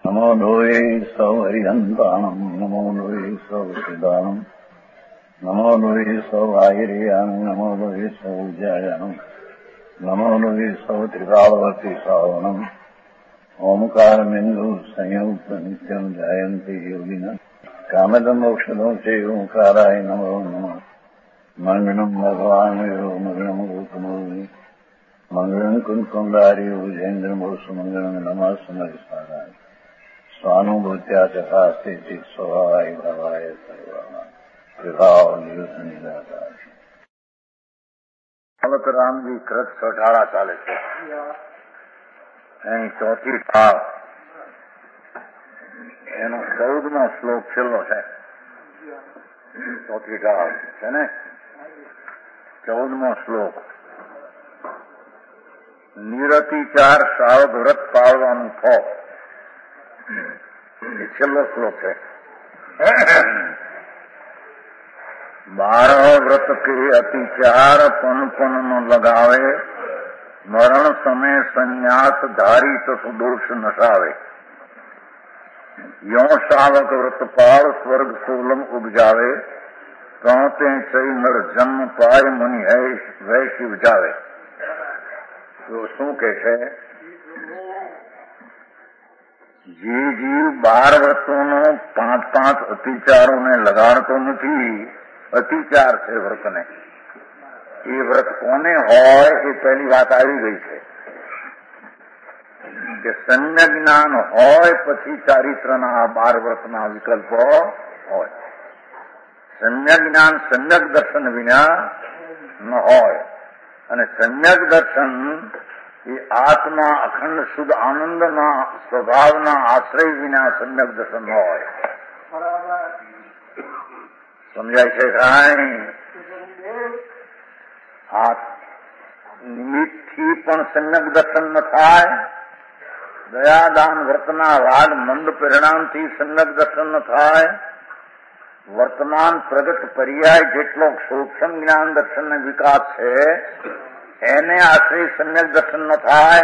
नमो लोये सौहरिहन्ताणम् नमो लोये सौसिदानम् नमो लोये सौवाहिर्यानम् नमो लोये सौज्यायानम् नमो लोये सौत्रिकालवर्ति सावनम् ओंकारमिन्दु संयुक्त नित्यम् जायन्ति योगिनः कामदम् मोक्षदम् च ओंकाराय नमो नमः मंगलम् भगवान् मंगलम् गौतमोऽग्नि मंगलम् कुंकुंडारी उजेन्द्रमोसु मंगलम् नमः समरिसाराय स्वानुभूत्या चकास्ते स्वभावाय भावाय सर्वाणां विभाव निदाकार राम जी कृत सोठाड़ा चाले છે અહીં ચોથી ભાવ એનો 14મો શ્લોક છેલ્લો છે ચોથી ભાવ છે ને 14મો શ્લોક નિરતિચાર સાવધ વ્રત પાળવાનું ફળ એ છેલ્લો શ્લોક છે 12 વ્રત કે અતિચાર પન પન ન લગાવે મરણ સમય સંન્યાસ ધારી તથુ દોષ નસાવે યો શાવક વ્રતપાળ સ્વર્ગ સોલમ ઉપજાવે કહતે ચઈ નર જન્મ પાય મુનિ વૈ શિવ જાવે તો શું કે છે જે જીવ 12 વ્રતોનો 5 અતિચારોને લગાડતો નથી અતિચાર છે વ્રતને એ વ્રત કોને હોય એ પહેલી વાત આવી ગઈ છે કે સમ્ય જ્ઞાન હોય પછી ચારિત્રના 12 વ્રતના વિકલ્પો હોય સમ્યક જ્ઞાન સમ્યક દર્શન વિના ન હોય અને સમ્યક દર્શન એ આત્મા અખંડ શુદ્ધ આનંદના સ્વભાવના આશ્રય વિના સમ્યક દર્શન ન હોય સમજાય છે કાંઈ આ નિમિત્તથી પણ સમ્યક દર્શન ન થાય દયાદાન વ્રતના રાગ મંદ પરિણામથી સમ્યક દર્શન ન થાય વર્તમાન પ્રગટ પર્યાય જેટલો સૂક્ષ્મ જ્ઞાન દર્શન વિકાસ છે એને આશ્રય સમ્યક દર્શન ન થાય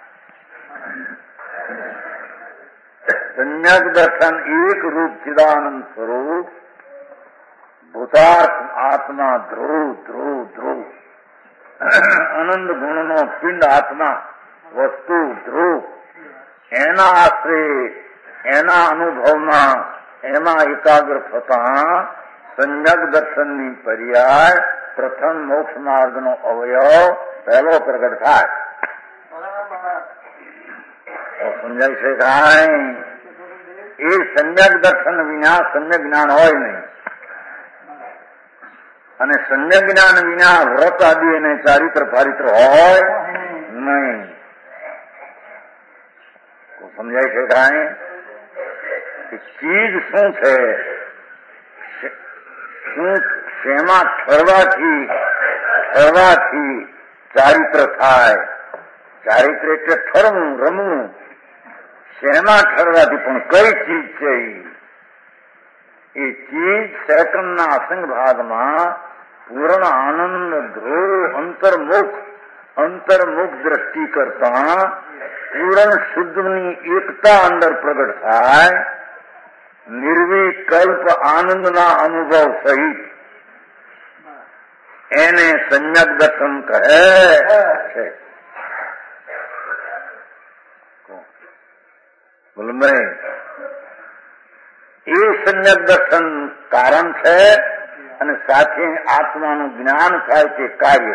સમ્યક દર્શન એક રૂપ ચિદાનંદ સ્વરૂપ ભૂતાર્થ આત્મા ધ્રુવ ધ્રુવ ધ્રુવ અનંત ગુણનો પિંડ આત્મા વસ્તુ ધ્રુવ એના આશ્રય એના અનુભવમાં એમાં એકાગ્ર થતા સમ્યક દર્શનની પર્યાય પ્રથમ મોક્ષ માર્ગનો અવયવ પહેલો પ્રગટ થાય સમજાય છે કાંઈ એ સમ્યક દર્શન વિના સમ્યક જ્ઞાન હોય નહીં અને સમ્યક જ્ઞાન વિના વ્રત આદિ અને ચારિત્ર પારિત્ર હોય નહીં સમજાય છે કાંઈ ચીજ શું છે શું શેમાં ઠરવાથી ચારિત્ર થાય ચારિત્ર એટલે ઠરવું રમવું શેમાં ઠરવાથી પણ કઈ ચીજ છે એ ચીજ સેકન્ડના અસંગ ભાગમાં પૂર્ણ આનંદ ધ્રુવ અંતર્મુખ દ્રષ્ટિ કરતા પૂર્ણ શુદ્ધની એકતા અંદર પ્રગટ થાય નિર્વિકલ્પ આનંદના અનુભવ સહિત એને સમ્યક દર્શન કહે છે બોલમે એ સમ્યક દર્શન કારણ છે અને સાથે આત્માનું જ્ઞાન થાય તે કાર્ય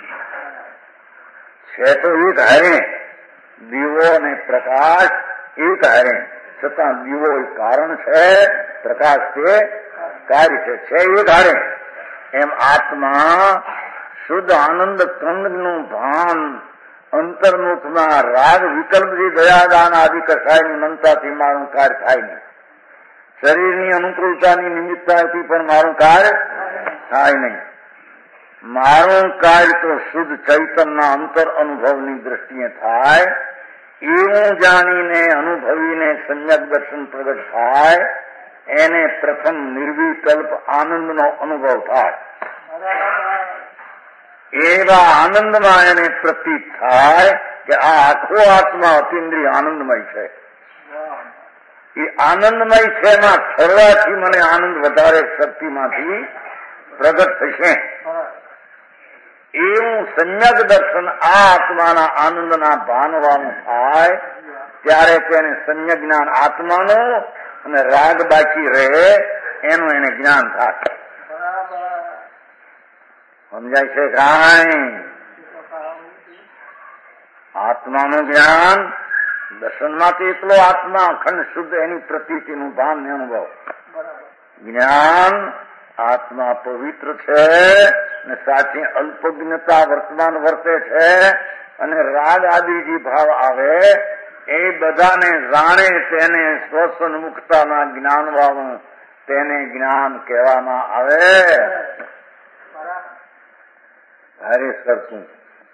છે તો એક હારે દીવો અને પ્રકાશ એક હારે છતાં દીવો એ કારણ છે પ્રકાશ તે કાર્ય છે એક હારે એમ આત્મા શુદ્ધ આનંદ કંદનું ભાન અંતર્મુખમાં રાગ વિકલ્પથી દયાદાન આદિ કસાયની મનતાથી મારું કાર્ય થાય નહીં શરીરની અનુકૂળતાની નિમિત્તતાથી પણ મારું કાર્ય થાય નહીં મારું કાર્ય તો શુદ્ધ ચૈતનના અંતર અનુભવની દ્રષ્ટિએ થાય એવું જાણીને અનુભવીને સમ્યક દર્શન પ્રગટ થાય એને પ્રથમ નિર્વિકલ્પ આનંદનો અનુભવ થાય એવા આનંદમાં એને પ્રતીત થાય કે આ આખો આત્મા અતિન્દ્રિય આનંદમય છે એ આનંદમય છે એમાં ફરવાથી મને આનંદ વધારે શક્તિમાંથી પ્રગટ થશે. એવું સમ્યક દર્શન આ આત્માના આનંદના ભાનવાનું થાય ત્યારે તેને સમ્યક જ્ઞાન આત્માનું અને રાગ બાકી રહે એનું એને જ્ઞાન થાય. સમજાય છે કાંઈ? આત્માનું જ્ઞાન દર્શનમાંથી એકલો આત્મા અખંડ શુદ્ધ એની પ્રતીતિનું ભાન ને અનુભવ. જ્ઞાન આત્મા પવિત્ર છે ને સાચી અલ્પજ્ઞતા વર્તમાન વર્તે છે અને રાગ આદિ જે ભાવ આવે એ બધાને જાણે તેને સ્વસન્મુખતાના જ્ઞાન વાળું તેને જ્ઞાન કહેવામાં આવે. ભારે સરતું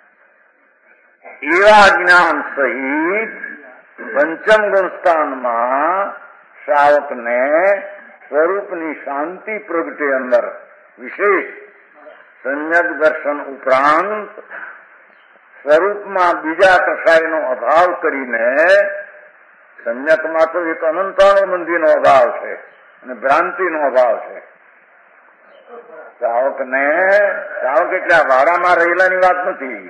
એવા જ્ઞાન સહિત પંચમ ગુણસ્થાનમાં શ્રાવકને સ્વરૂપની શાંતિ પ્રગટે અંદર વિશેષ સમ્યક દર્શન ઉપરાંત સ્વરૂપમાં બીજા કસાયનો અભાવ કરીને સમ્યકમાં તો એક અનંતાનુબંધીનો અભાવ છે અને ભ્રાંતિનો અભાવ છે. શ્રાવક એટલે આ વાડામાં રહેલાની વાત નથી.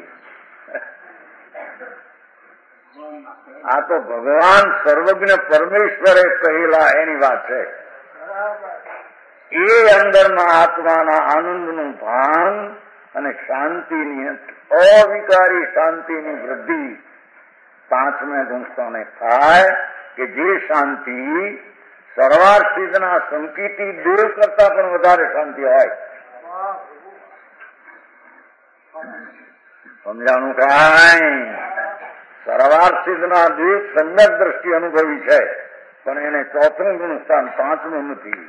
આ તો ભગવાન સર્વજ્ઞ પરમેશ્વરે કહેલા એની વાત છે. એ અંદરના આત્માના આનંદનું ભાન અને શાંતિની અવિકારી શાંતિની વૃદ્ધિ પાંચમે ગુણસ્થાને થાય કે જે શાંતિ સર્વાર્થિતના સંકિતી દેવ કરતા પણ વધારે શાંતિ હોય. સમજાણું કાંઈ? સર્વાર્થિતના દેવ સમ્યક દ્રષ્ટિ અનુભવી છે પણ એને ચોથું ગુણસ્થાન પાંચમું નથી.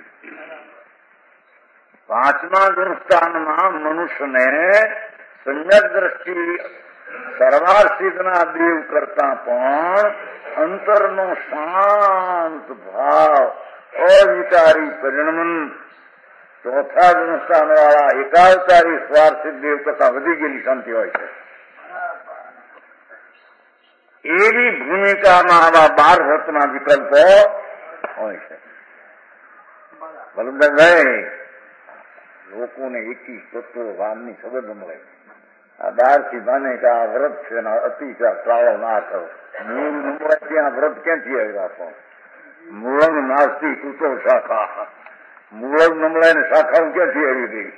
પાંચમા ગુણસ્થાનમાં મનુષ્યને સમ્યક દ્રષ્ટિ સર્વાર્થિતના દેવ કરતા પણ અંતરનો શાંત ભાવ અવિકારી પરિણમન ચોથા ગુણસ્થાન વાળા એકાવતારી સ્વાર્થિત દેવ કરતા વધી ગયેલી શાંતિ હોય છે. એવી ભૂમિકામાં આવા 12 વર્ષના વિકલ્પો હોય છે. બલદાભાઈ લોકોને એકી તત્વો વાનની ખબર ન મળે. આ 12 થી બાને કે આ વ્રત છે ને અતિચાર ટાળો ના કરો. મૂળ ન મળે ત્યાં વ્રત ક્યાંથી આવ્યા? મૂળ નાસ્તી કૂતો શાખા. મૂળ ન મળે ને શાખા ક્યાંથી આવી ગઈ?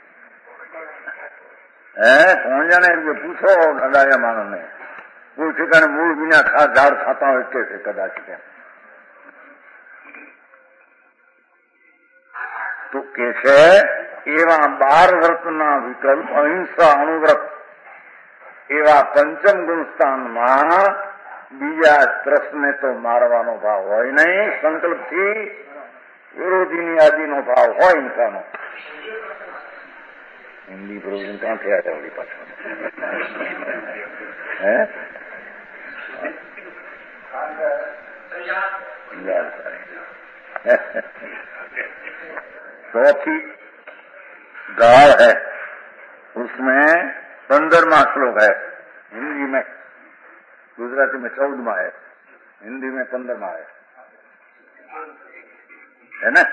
કોણ જાણે પૂછો અડાયા માણસને. કોઈ ઠેકાણે મૂળ વિના ઝાડ ખાતા હોય કે છે કદાચ ત્યાં તો કે છે એવા 12 વ્રતના વિકલ્પ અહિંસા અણુવ્રત એવા પંચમ ગુણસ્થાનમાં બીજા ત્રસને તો મારવાનો ભાવ હોય નહીં. સંકલ્પથી વિરોધીની આદિનો ભાવ હોય હિંસાનો. હિન્દી પ્રવચન ક્યાંથી આવ્યા વળી પાછળ? चौथी गाड़ है उसमें 15वां श्लोक है. हिंदी में गुजराती में 14वां है, हिंदी में 15वां है ना?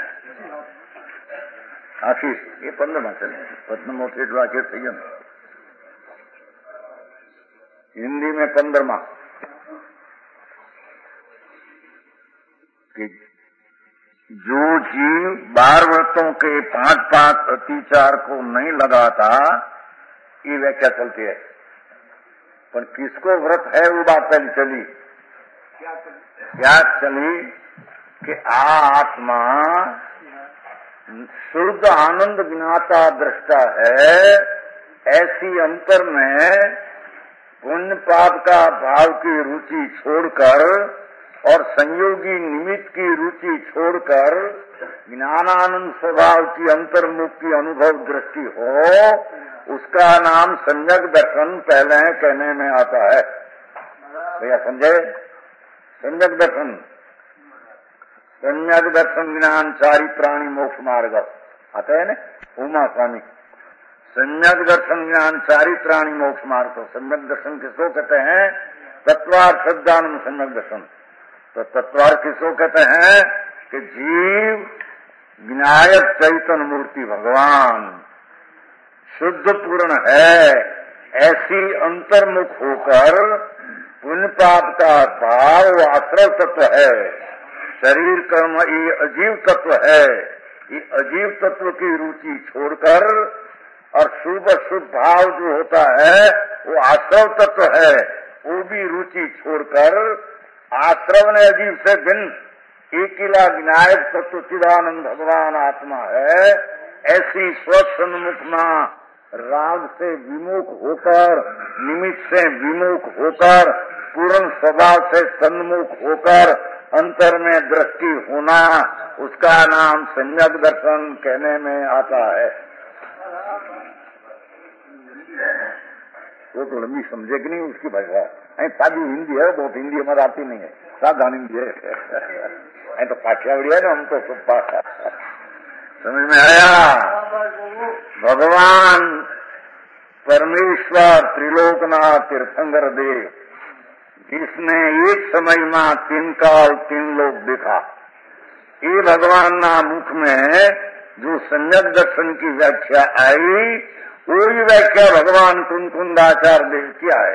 आशीष ये 15वां चले पद्मो ठेठ वाक्य थी गया. हिंदी में 15वां कि जो जीव 12 व्रतों के 5 अतिचार को नहीं लगाता ये व्याख्या चलती है. पर किसको व्रत है वो बात पहले चली. क्या चली कि आत्मा शुद्ध आनंद ज्ञाता दृष्टा है. ऐसी अंतर में पुण्य पाप का भाव की रुचि छोड़कर और संयोगी निमित्त की रुचि छोड़कर ज्ञानानंद स्वभाव की अंतर्मुख की अनुभव दृष्टि हो उसका नाम सम्यक दर्शन पहले कहने में आता है. भैया समझे? सम्यक दर्शन ज्ञान चारित्राणी मोक्ष मार्ग आता है ना उमा स्वामी. सम्यक दर्शन ज्ञान चारित्राणी मोक्ष मार्ग. तो सम्यक दर्शन किसको कहते हैं? तत्वार्थ शब्दानंद सम्यक दर्शन. तो तत्वार्थ किसको कहते हैं कि जीव विनायक चैतन्य मूर्ति भगवान शुद्ध पूर्ण है, ऐसी अंतर्मुख होकर पुण्य पाप का भाव आश्रव तत्व है। शरीर कर्म ये अजीव तत्व है। ये अजीव तत्व की रुचि छोड़कर और शुभ शुभ भाव जो होता है वो आश्रव तत्व है, वो भी रुचि छोड़कर आश्रव ने अजीव से भिन्न एकिला विनायक तत्व चिदानंद भगवान आत्मा है। ऐसी स्वसन्मुखना राग से विमुख होकर, निमित्त से विमुख होकर, पूर्ण स्वभाव से सन्मुख होकर अंतर में दृष्टि होना, उसका नाम सम्यक दर्शन कहने में आता है। वो तो लंबी समझेगी नहीं उसकी भाषा, सादी हिंदी है, बहुत हिंदी हमारा आती नहीं है, साधारण हिंदी है। तो काठियावाड़ी है ना, हम तो सब पाठा। समझ में आया? भगवान परमेश्वर त्रिलोकनाथ तीर्थंकर देव, जिसने एक समय में 3 काल 3 लोक देखा, ये भगवान ना मुख में जो सम्यक दर्शन की व्याख्या आई, वही व्याख्या भगवान कुंकुंदाचार्य देव की है।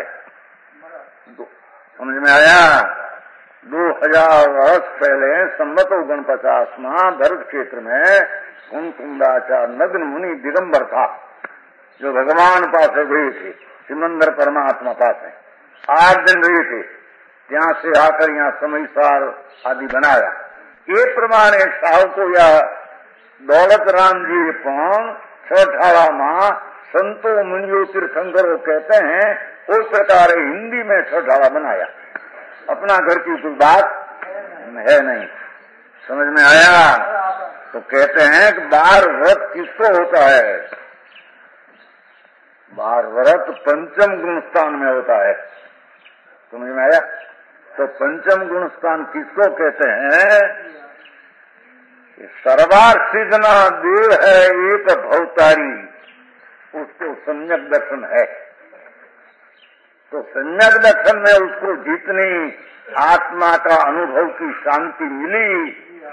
समझ में आया? 2000 वर्ष पहले संवत 49 में भरत क्षेत्र में कुंकुंदाचार्य नग्न मुनि दिगंबर था, जो भगवान पास गए थे, सिमंदर परमात्मा पास है। 8 दिन रहे थे, यहाँ से आकर यहाँ समयसार आदि बनाया। ये प्रमाण साहु को या दौलत राम जी छठाड़ा माँ संतो मुनियो तीर्थंकरों कहते हैं, उस प्रकार हिंदी में छठाड़ा बनाया। अपना घर की कोई बात है नहीं। समझ में आया? तो कहते हैं कि 12 व्रत किसको होता है? 12 व्रत पंचम गुण स्थान में होता है। समझ में आया? तो पंचम गुण स्थान किसको कहते हैं? सर्वार सिद्धना देव है एक भवतारी, उसको सम्यक दर्शन है। तो सम्यक दर्शन में उसको जितनी आत्मा का अनुभव की शांति मिली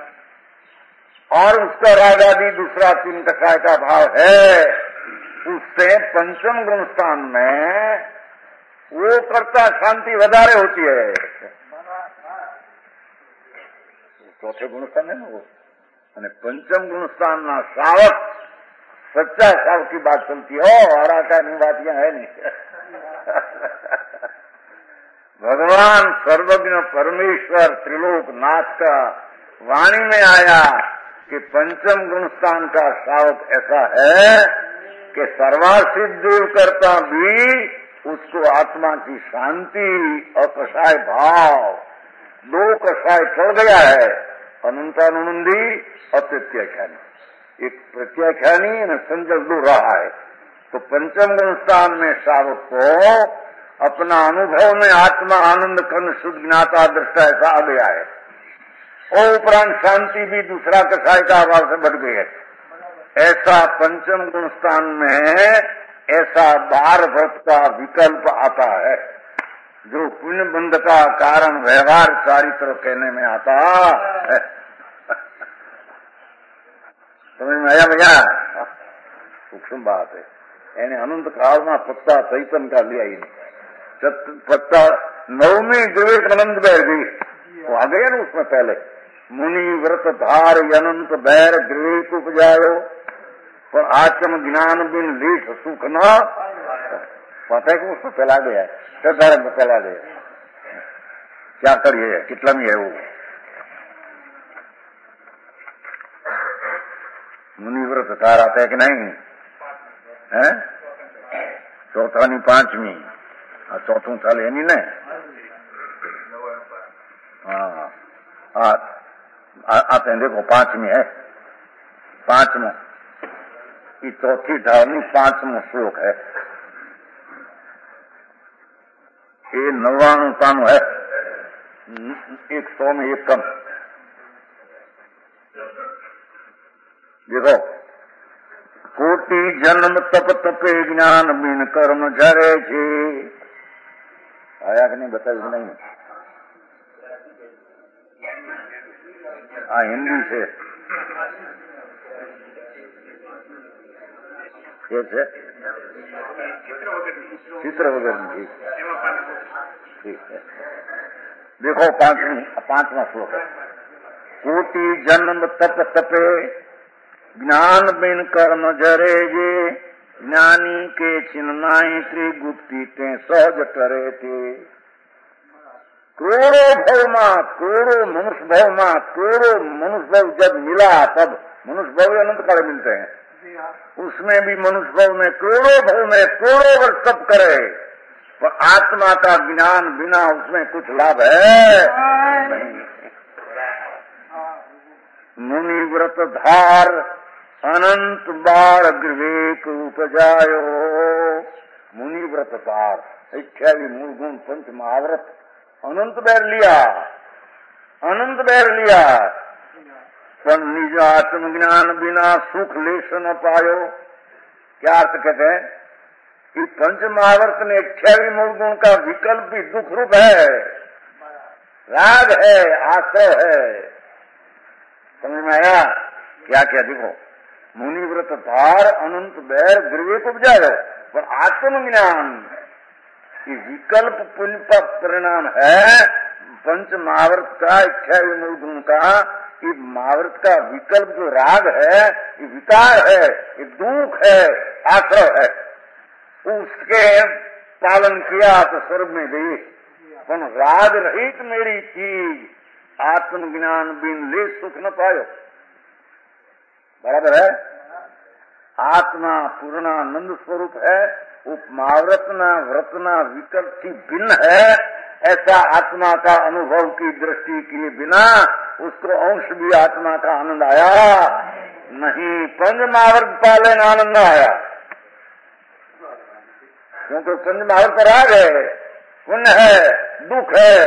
और उसका रागादि दूसरा 3 कषाय का भाव है, उससे पंचम गुण स्थान में वो करता शांति વધારે होती है। चौथे गुण स्थान है ना वो, અને पंचम गुण स्थान ना श्रावक, सच्चा श्रावक की बात चलती है। और आका नहीं बात यहाँ है नहीं। भगवान सर्वज्ञ परमेश्वर त्रिलोकनाथ का वाणी में आया कि पंचम गुण स्थान का श्रावक ऐसा है कि सर्वासिद्ध देव करता भी उसको आत्मा की शांति और कषाय भाव, 2 कषाय चढ़ गया है, अनंतानुनंदी और प्रत्याख्यानी। एक प्रत्याख्यानी न संजल 2 रहा है। तो पंचम गुण स्थान में श्रावक को अपना अनुभव में आत्मा आनंद कर्ण शुद्ध ज्ञाता दृष्टा ऐसा आ गया है, और उपरांत शांति भी दूसरा कषाय का अभाव से बढ़ गई है। ऐसा पंचम गुण स्थान में ऐसा 12 व्रत का विकल्प आता है, जो पुण्य बंध का कारण व्यवहार चारित्र कहने में आता है। समझ में आया भैया? सूक्ष्म बात है। यानी अनंत काल में पत्ता चैतन का लिया ही नहीं, पत्ता 9वीं विवेकानंद बैर गई, वो आ गया ना उसमें पहले, मुनि व्रत धार अनंत बैर विवेक उपजायो, पर आचम ज्ञान बिन लीठ सुख न, पता है कि उसको फैला गया है, श्रद्धारंग में फैला गया। क्या करिए, कितना में है वो मुनि व्रत धार आता है कि नहीं है? 4th 5वीं, चौथों साल है नहीं न? हाँ आते हैं, देखो 5वीं है, 5वां, ये 4थी धारनी 5वां श्लोक है। ये 99 है, 100 में 1 कम। देखो, कोटि जन्म तप तपे ज्ञान बिन कर्म झरे छे। आया कि नहीं? बताया कि नहीं? हिंदी से कैसे चित्र वगैरह ठीक है। देखो पांचवा श्लोक है। कोटि जन्म तप तपे ज्ञान बिन कर्म जरे जे ज्ञानी के चिन्नाई त्रिगुप्ती ते सहज करे थे। करोड़ों मनुष्य भव जब मिला तब मनुष्य भव अनंत काल मिलते हैं, उसमें भी मनुष्य भव में करोड़ों वर्ष तप करे पर आत्मा का ज्ञान बिना उसमें कुछ लाभ है नहीं। मुनि व्रत धार अनंत बार विवेक उपजायो। मुनि व्रत धार इच्छा मूल गुण पंच महाव्रत अनंत बैर लिया पर निज आत्मज्ञान बिना सुख लेश न पायो। क्या अर्थ कहते हैं कि पंच महाव्रत में इच्छा मूल गुण का विकल्प भी दुख रूप है, राग है, आश्रय है। समझ में आया? क्या क्या देखो, मुनि व्रत धार अनंत बैर विवेक उपजायो पर आत्मज्ञान कि विकल्प पुण्य का परिणाम है। पंच महाव्रत का इच्छा मूल गुण का ये महाव्रत का विकल्प जो राग है, ये विकार है, ये दुख है, आश्रय है। उसके पालन किया तो स्वर्ग में गई, पर राग रहित मेरी चीज आत्मज्ञान बिन ले सुख न पायो। बराबर है? आत्मा पूर्णानंद स्वरूप है, उपमाव्रतना व्रतना विकल्प की भिन्न है। ऐसा आत्मा का अनुभव की दृष्टि किए बिना उसको अंश भी आत्मा का आनंद आया नहीं। पंच महाव्रत पाले न आनंद आया, क्योंकि पंच महाव्रत राग है, पुण्य है, दुख है।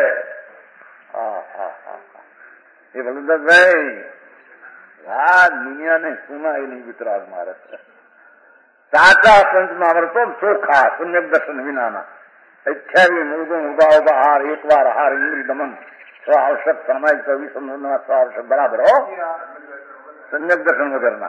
ये बलदेव भाई राग दुनिया ने सुना ही नहीं। वितराग महाराज साचा पंच महाव्रतों चोखा सम्यक दर्शन विनाना इच्छा भी मूलगुण उगा हार एक बार हार इंद्री दमन आवश्यक समय 24 आवश्यक बराबर हो सम्यक दर्शन करना।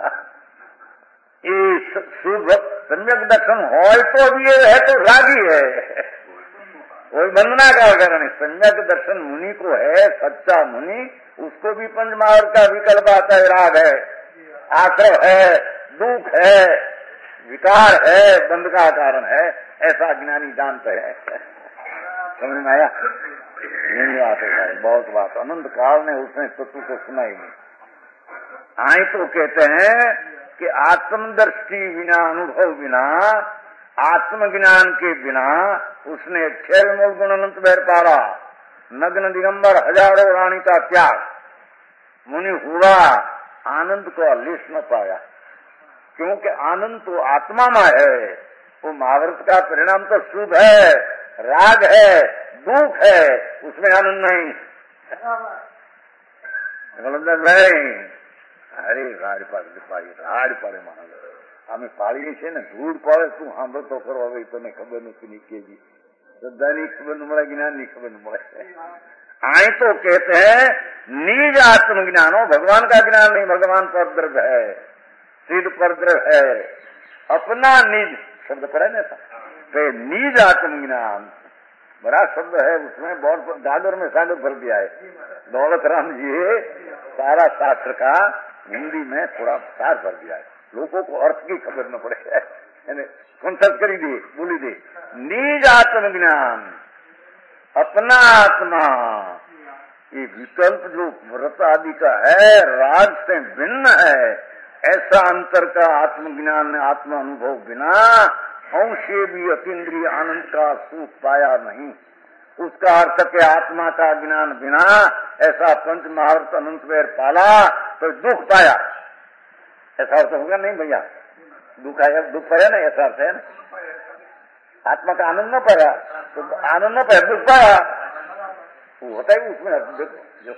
ये शुभ सम्यक दर्शन हो तो भी ये है तो रागी है, वही वंदना का कारण। सम्यक दर्शन मुनि को है, सच्चा मुनि, उसको भी पंच महाव्रत का विकल्प आता है, राग है, आश्रय है, दुख है, विकार है, बंध का कारण है। ऐसा ज्ञानी जानते हैं। समझ में आया? नहीं बात है, बहुत बात। अनंत काल ने उसने तत्व को सुना ही नहीं। आई तो कहते हैं कि आत्मदृष्टि बिना, अनुभव बिना, आत्मज्ञान के बिना उसने क्षय मूल गुण अनंत बैर पाला। नग्न दिगंबर हजारों रानी का त्याग मुनि हुआ, आनंद को अलिश न पाया, क्योंकि आनंद तो आत्मा में है। वो महाव्रत का परिणाम तो शुभ है, राग है, दुख है, उसमें आनंद नहीं। अरे राड पाड़े महाराज અમે પાડીએ છીએ ને, ધૂળ પડે શું સાંભળતો કરો, હવે તને ખબર નથી કેજી શ્રદ્ધાની ખબર ન મળે, જ્ઞાનની ખબર ન મળે। आए तो कहते हैं निज आत्मज्ञान हो, भगवान का ज्ञान नहीं, भगवान परद्रव्य है, सिद्ध परद्रव्य है। अपना निज शब्द पढ़े ना, तो निज आत्मज्ञान बड़ा शब्द है, उसमें बहुत दादर में सागर भर दिया है। दौलत राम जी सारा शास्त्र का हिंदी में थोड़ा सार भर दिया है, लोगों को अर्थ की खबर न पड़े, कंसल्ट करी दे, बोली दे। निज आत्मज्ञान, अपना आत्मा, ये विकल्प जो व्रत आदि का है, राग से भिन्न है। ऐसा अंतर का आत्मज्ञान, आत्मा अनुभव बिना अंशे भी अतीन्द्रिय आनंद का सुख पाया नहीं। उसका अर्थ के आत्मा का ज्ञान बिना ऐसा पंच महाव्रत अनंत वेर पाला तो दुख पाया, ऐसा अर्थ होगा नहीं भैया? दुख आया, दुख पाया ना, ऐसा अर्थ है ना। आत्मा का आनंद न पाया तो आनंद न पाया, दुख पाया, वो होता है उसमें। देखो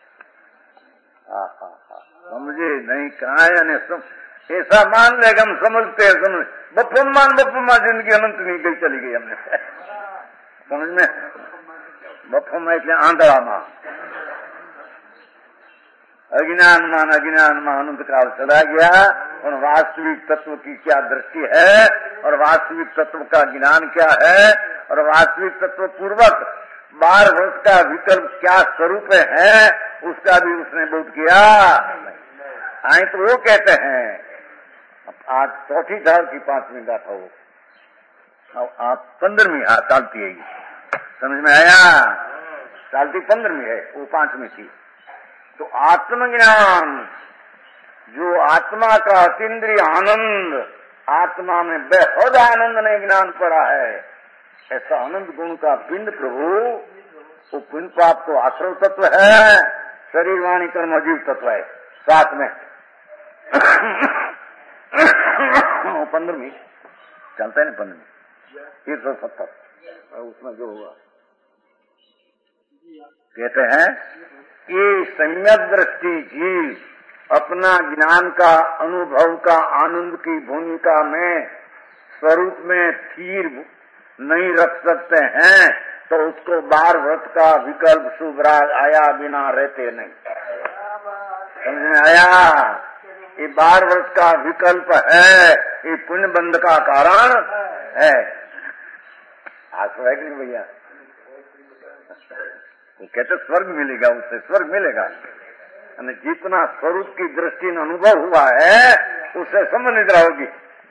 समझे नहीं, कहा यानी ऐसा मान लेगा, हम समझते हैं, समझ बप्पम्मा जिंदगी अनंत नहीं गई, चली गई हमने समझ में। बप्पम्मा इसलिए आंधळा मां, अज्ञान मान अनंत काल चला गया और वास्तविक तत्व की क्या दृष्टि है और वास्तविक तत्व का ज्ञान क्या है और वास्तविक तत्व पूर्वक 12 वर्ष का विकल्प क्या स्वरूप है उसका भी उसने बोध किया। आए तो वो कहते हैं आज चौथी साल की 5वीं गाथा हो, आप 15वीं चालती है, समझ में आया? चालती 15वीं है, वो 5वीं थी। तो आत्मज्ञान, जो आत्मा का अतीन्द्रिय आनंद, आत्मा में बेहद आनंद ने ज्ञान पड़ा है, ऐसा आनंद गुण का पिंड प्रभु, वो पिंड प्राप्त तो आश्रव तत्व है, शरीर वाणी कर्म अजीव तत्व है साथ में। 15वीं चलता है ना, 15वीं 170 उसमें जो हुआ कहते हैं कि सम्यक दृष्टि जीव अपना ज्ञान का अनुभव का आनंद की भूमिका में स्वरूप में स्थिर नहीं रख सकते हैं तो उसको 12 वर्ष का विकल्प शुभ राग आया बिना रहते नहीं। समझ में आया? ये 12 वर्ष का विकल्प है, ये पुण्य बंध का कारण है। आशा है कि नहीं भैया? वो कहते स्वर्ग मिलेगा, उससे स्वर्ग मिलेगा। जितना स्वरूप की दृष्टि में अनुभव हुआ है उससे संबंधित रहोगी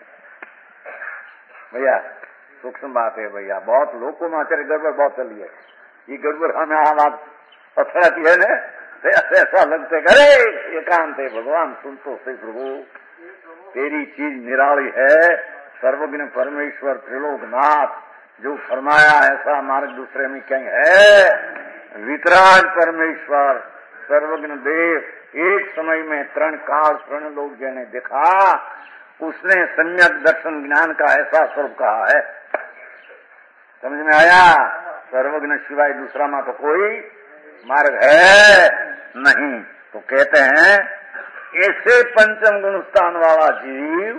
भैया। सूक्ष्म बात है भैया, बहुत लोगों में आचार्य गड़बड़ बहुत चली है। ये गड़बड़ हमें आवाज पथराती है ना, ऐसा लगते करे एकांत है भगवान सुन तो से प्रभु, तेरी चीज निराली है। सर्वज्ञ परमेश्वर त्रिलोकनाथ जो फरमाया ऐसा मार्ग दूसरे में कहीं है? वितराग परमेश्वर सर्वज्ञ देव एक समय में 3 काल 3 लोग जिन्हें देखा, उसने सम्यक दर्शन ज्ञान का ऐसा स्वरूप कहा है। समझ में आया? सर्वज्ञ सिवाय दूसरा में तो कोई मार्ग है नहीं। तो कहते हैं ऐसे पंचम गुण स्थान वाला जीव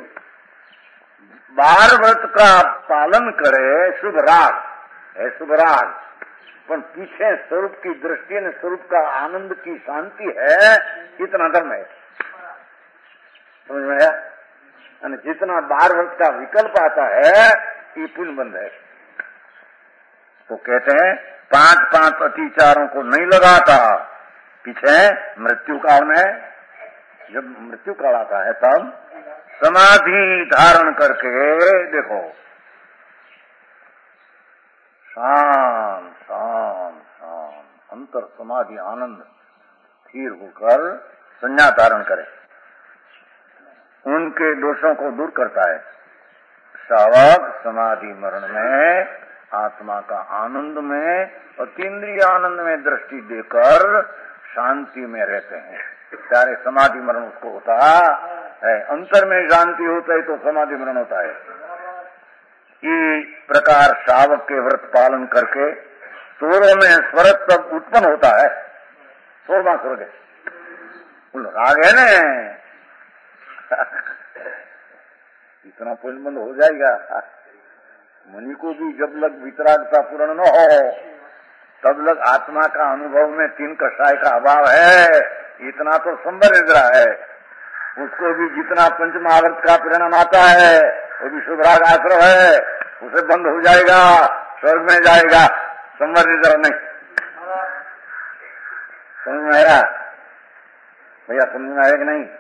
12 व्रत का पालन करे, शुभ राग है, शुभ राग, पर पीछे स्वरूप की दृष्टि ने स्वरूप का आनंद की शांति है, इतना धर्म है। समझ में आया? जितना 12 वर्ष का विकल्प आता है ये पुण्य बंध है। तो कहते हैं 5 अतिचारों को नहीं लगाता। पीछे मृत्यु काल में, जब मृत्यु काल आता है तब समाधि धारण करके देखो, शांत शांत शांत अंतर समाधि आनंद स्थिर होकर संज्ञा धारण करे, उनके दोषों को दूर करता है। सावक समाधि मरण में आत्मा का आनंद में अतीन्द्रिय आनंद में दृष्टि देकर शांति में रहते हैं। सारे समाधि मरण उसको होता है, अंतर में शांति होता है तो समाधि मरण होता है। इस प्रकार शावक के व्रत पालन करके सूर्य में स्वरत सब उत्पन्न होता है। 16वां स्वर्ग राग है न, इतना पुण्य हो जाएगा। मुनि को भी जब लग वितरागता पूर्ण न हो तब लग आत्मा का अनुभव में 3 कषाय का अभाव है, इतना तो संभव निद्रा है। उसको भी जितना पंचमहावर्त का परिणाम आता है वो भी शुभराग आश्रय है, उसे बंद हो जाएगा, स्वर्ग में जाएगा, संभव निद्रा नहीं। समझ में आया भैया? समझ में आया कि नहीं?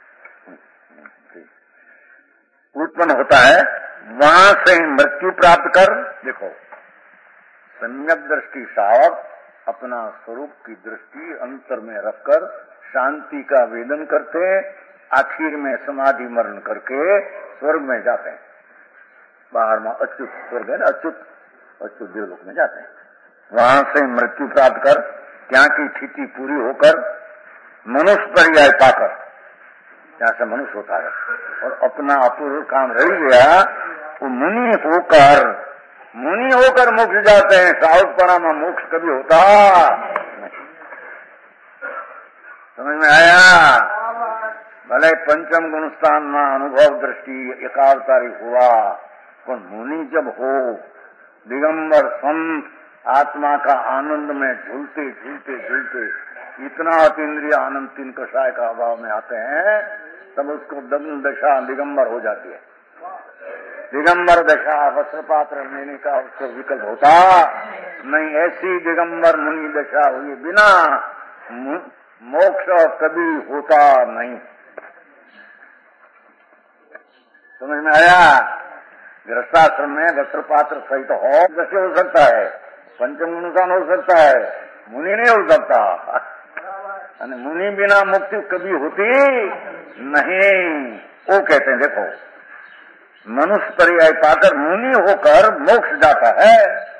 उत्पन्न होता है, वहां से मृत्यु प्राप्त कर देखो। सम्यक दृष्टि सावक अपना स्वरूप की दृष्टि अंतर में रखकर शांति का वेदन करते, आखिर में समाधि मरण करके स्वर्ग में जाते हैं। बाहर में अच्युत स्वर्ग है ना, अच्युत देवलोक में जाते हैं। वहां से मृत्यु प्राप्त कर ત્યાં की स्थिति पूरी होकर मनुष्य पर्याय पाकर यहाँ से मनुष्य होता है और अपना अपूर्व काम रह गया, वो मुनि होकर मोक्ष जाते हैं। सावकपणा में मोक्ष कभी होता नहीं। समझ में आया? भले पंचम गुण स्थान में अनुभव दृष्टि एकावतारी हुआ, पर मुनि जब हो दिगंबर संत आत्मा का आनंद में झूलते झूलते झूलते इतना अतीन्द्रिय आनंद तीन कषाय का अभाव में आते हैं, तब उसको दग्न दशा दिगंबर हो जाती है। दिगंबर दशा वस्त्र पात्र लेने का उसको विकल्प होता नहीं। ऐसी दिगंबर मुनि दशा हुई बिना मोक्ष कभी होता नहीं। समझ में आया? गृहस्थाश्रम में वस्त्र पात्र सहित हो कैसे हो सकता है? पंचम गुणसान हो सकता है, मुनि नहीं हो सकता। मुनि बिना मुक्ति कभी होती नहीं। वो कहते हैं देखो, मनुष्य पर्याय पाकर मुनि होकर मोक्ष जाता है।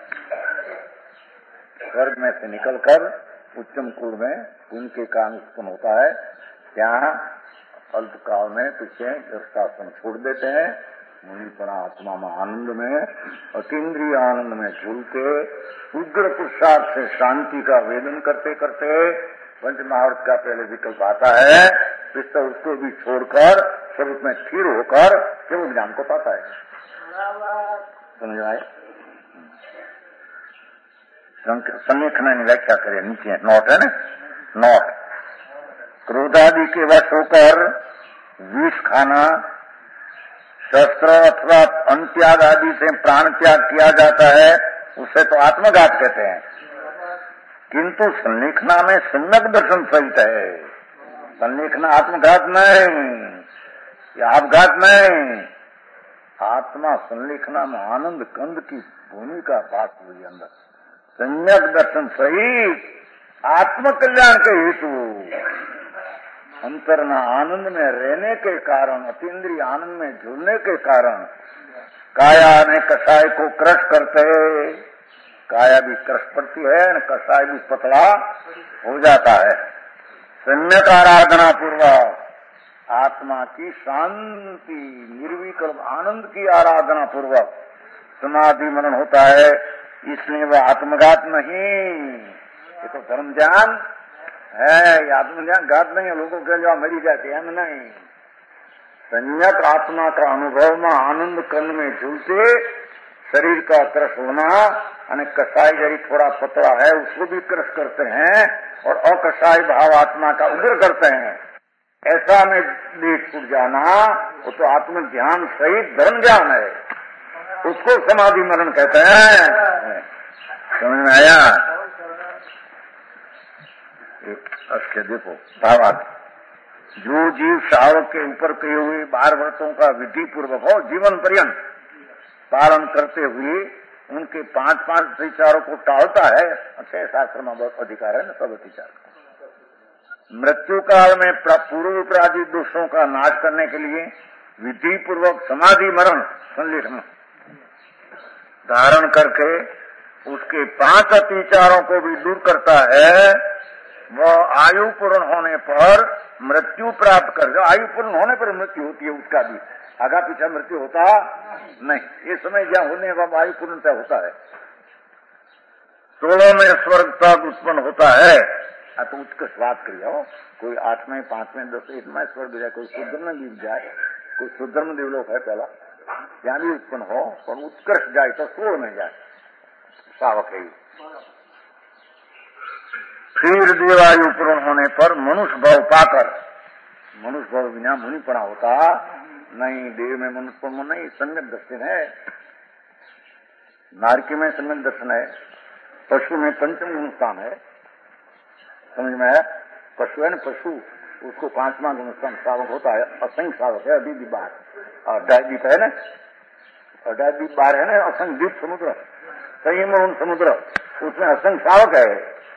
स्वर्ग में से निकलकर उच्चम कुल में पुण्य के कारण उत्पन्न होता है। यहाँ अल्पकाल में पीछे गृहस्थाश्रम छोड़ देते हैं। मुनिपना आत्मा में आनंद में अतीन्द्रिय आनंद में झूलते उग्र पुरुषार्थ से शांति का वेदन करते करते पंच महावर्त का पहले विकल्प आता है, फिर तो उसको भी छोड़कर स्वरूप में स्थिर होकर केवल ज्ञान को पाता है। समझ आए? संलेखन ने व्याख्या करे, नीचे नोट है ना, नोट। क्रोधादि के वश होकर विष खाना, शस्त्र अथवा अंत्याग आदि से प्राण त्याग किया जाता है, उसे तो आत्मघात कहते हैं। किंतु संलेखना में सम्यक दर्शन सहित है। संलेखना आत्मघात नहीं, या आपघात नहीं। आत्मा संलेखना में आनंद कंद की भूमिका बात हुई अंदर। सम्यक दर्शन सहित आत्म कल्याण के हेतु अंतरना आनंद में रहने के कारण, अतीन्द्रिय आनंद में झूलने के कारण काया ने कषाय को क्रश करते, काया भी क्रश पड़ती है, कषाय भी पतला हो जाता है। सम्यक आराधना पूर्वक आत्मा की शांति निर्विकल्प आनंद की आराधना पूर्वक समाधि मनन होता है। इसलिए वह आत्मघात नहीं, ये तो धर्म ज्ञान है। आत्मज्ञान घात नहीं है, लोगों के जो मरी जाते हैं नहीं। सम्यक आत्मा का अनुभव में आनंद कंद में झूलते शरीर का क्रश होना, और कषाय यदि थोड़ा पतला है उसको भी क्रश करते हैं, और अकषाय भाव आत्मा का उग्र करते हैं। ऐसा में देख छूट जाना, वो तो आत्मज्ञान सहित धर्म ज्ञान है, उसको समाधि मरण कहते हैं। समझ में आया? अच्छा देखो भावार्थ, जो जीव शावक के ऊपर किए हुए 12 व्रतों का विधि पूर्वक हो जीवन पर्यंत पालन करते हुए उनके 5-5 विचारों को टालता है, अच्छे शास्त्र में बहुत अधिकार है ना सब अधिकार। मृत्यु काल में पूर्व अपराधी दोषों का नाश करने के लिए विधि पूर्वक समाधि मरण संलेखन धारण करके उसके 5 अतिचारों को भी दूर करता है। वह आयु पूर्ण होने पर मृत्यु प्राप्त कर, आयु पूर्ण होने पर मृत्यु होती है उसका भी, आगा पीछा मृत्यु होता नहीं। इस समय जहाँ होने का आयु पूर्णता होता है। 16 में स्वर्ग तक उत्पन्न होता है। तो उत्कृष्ट बात करिए, कोई 8वें 5वें 10वें में स्वर्ग जाए, कोई शुद्ध में भी जाए, कोई शुद्ध में देवलोक है पहला, यहाँ भी उत्पन्न हो, पर उत्कृष्ट जाए तो 16 में जाए, सावक है। फिर देवायु पूर्ण होने पर मनुष्य भाव पाकर, मनुष्य भाव बिना मुनिपना होता नहीं। देव में मनुष्य नहीं, सम्यक दर्शन है। नारकी में सम्यक दर्शन है, पशु में पंचम गुणस्थान है। समझ में है? पशु है ना, पशु उसको 5वां गुणस्थान सावक होता है। असंख्य सावक है, अभी भी बार और द्वीप है ना, और द्वीप बार है ना, असंख्य द्वीप समुद्र, संयम समुद्र, उसमें असंख्य सावक है।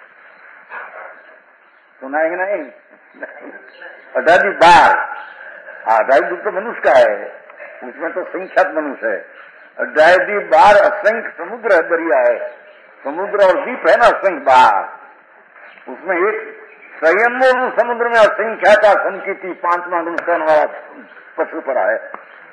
सुनाएंगे नहीं? अडादी बार, अडादी तो मनुष्य का है, उसमें तो संख्यात मनुष्य है। अडादी बार असंख्य समुद्र है, दरिया है, समुद्र और द्वीप है ना, असंख्य बार। उसमें एक संयम समुद्र में असंख्याता संकीति 5वां गुणस्थान वाला पशु पड़ा है।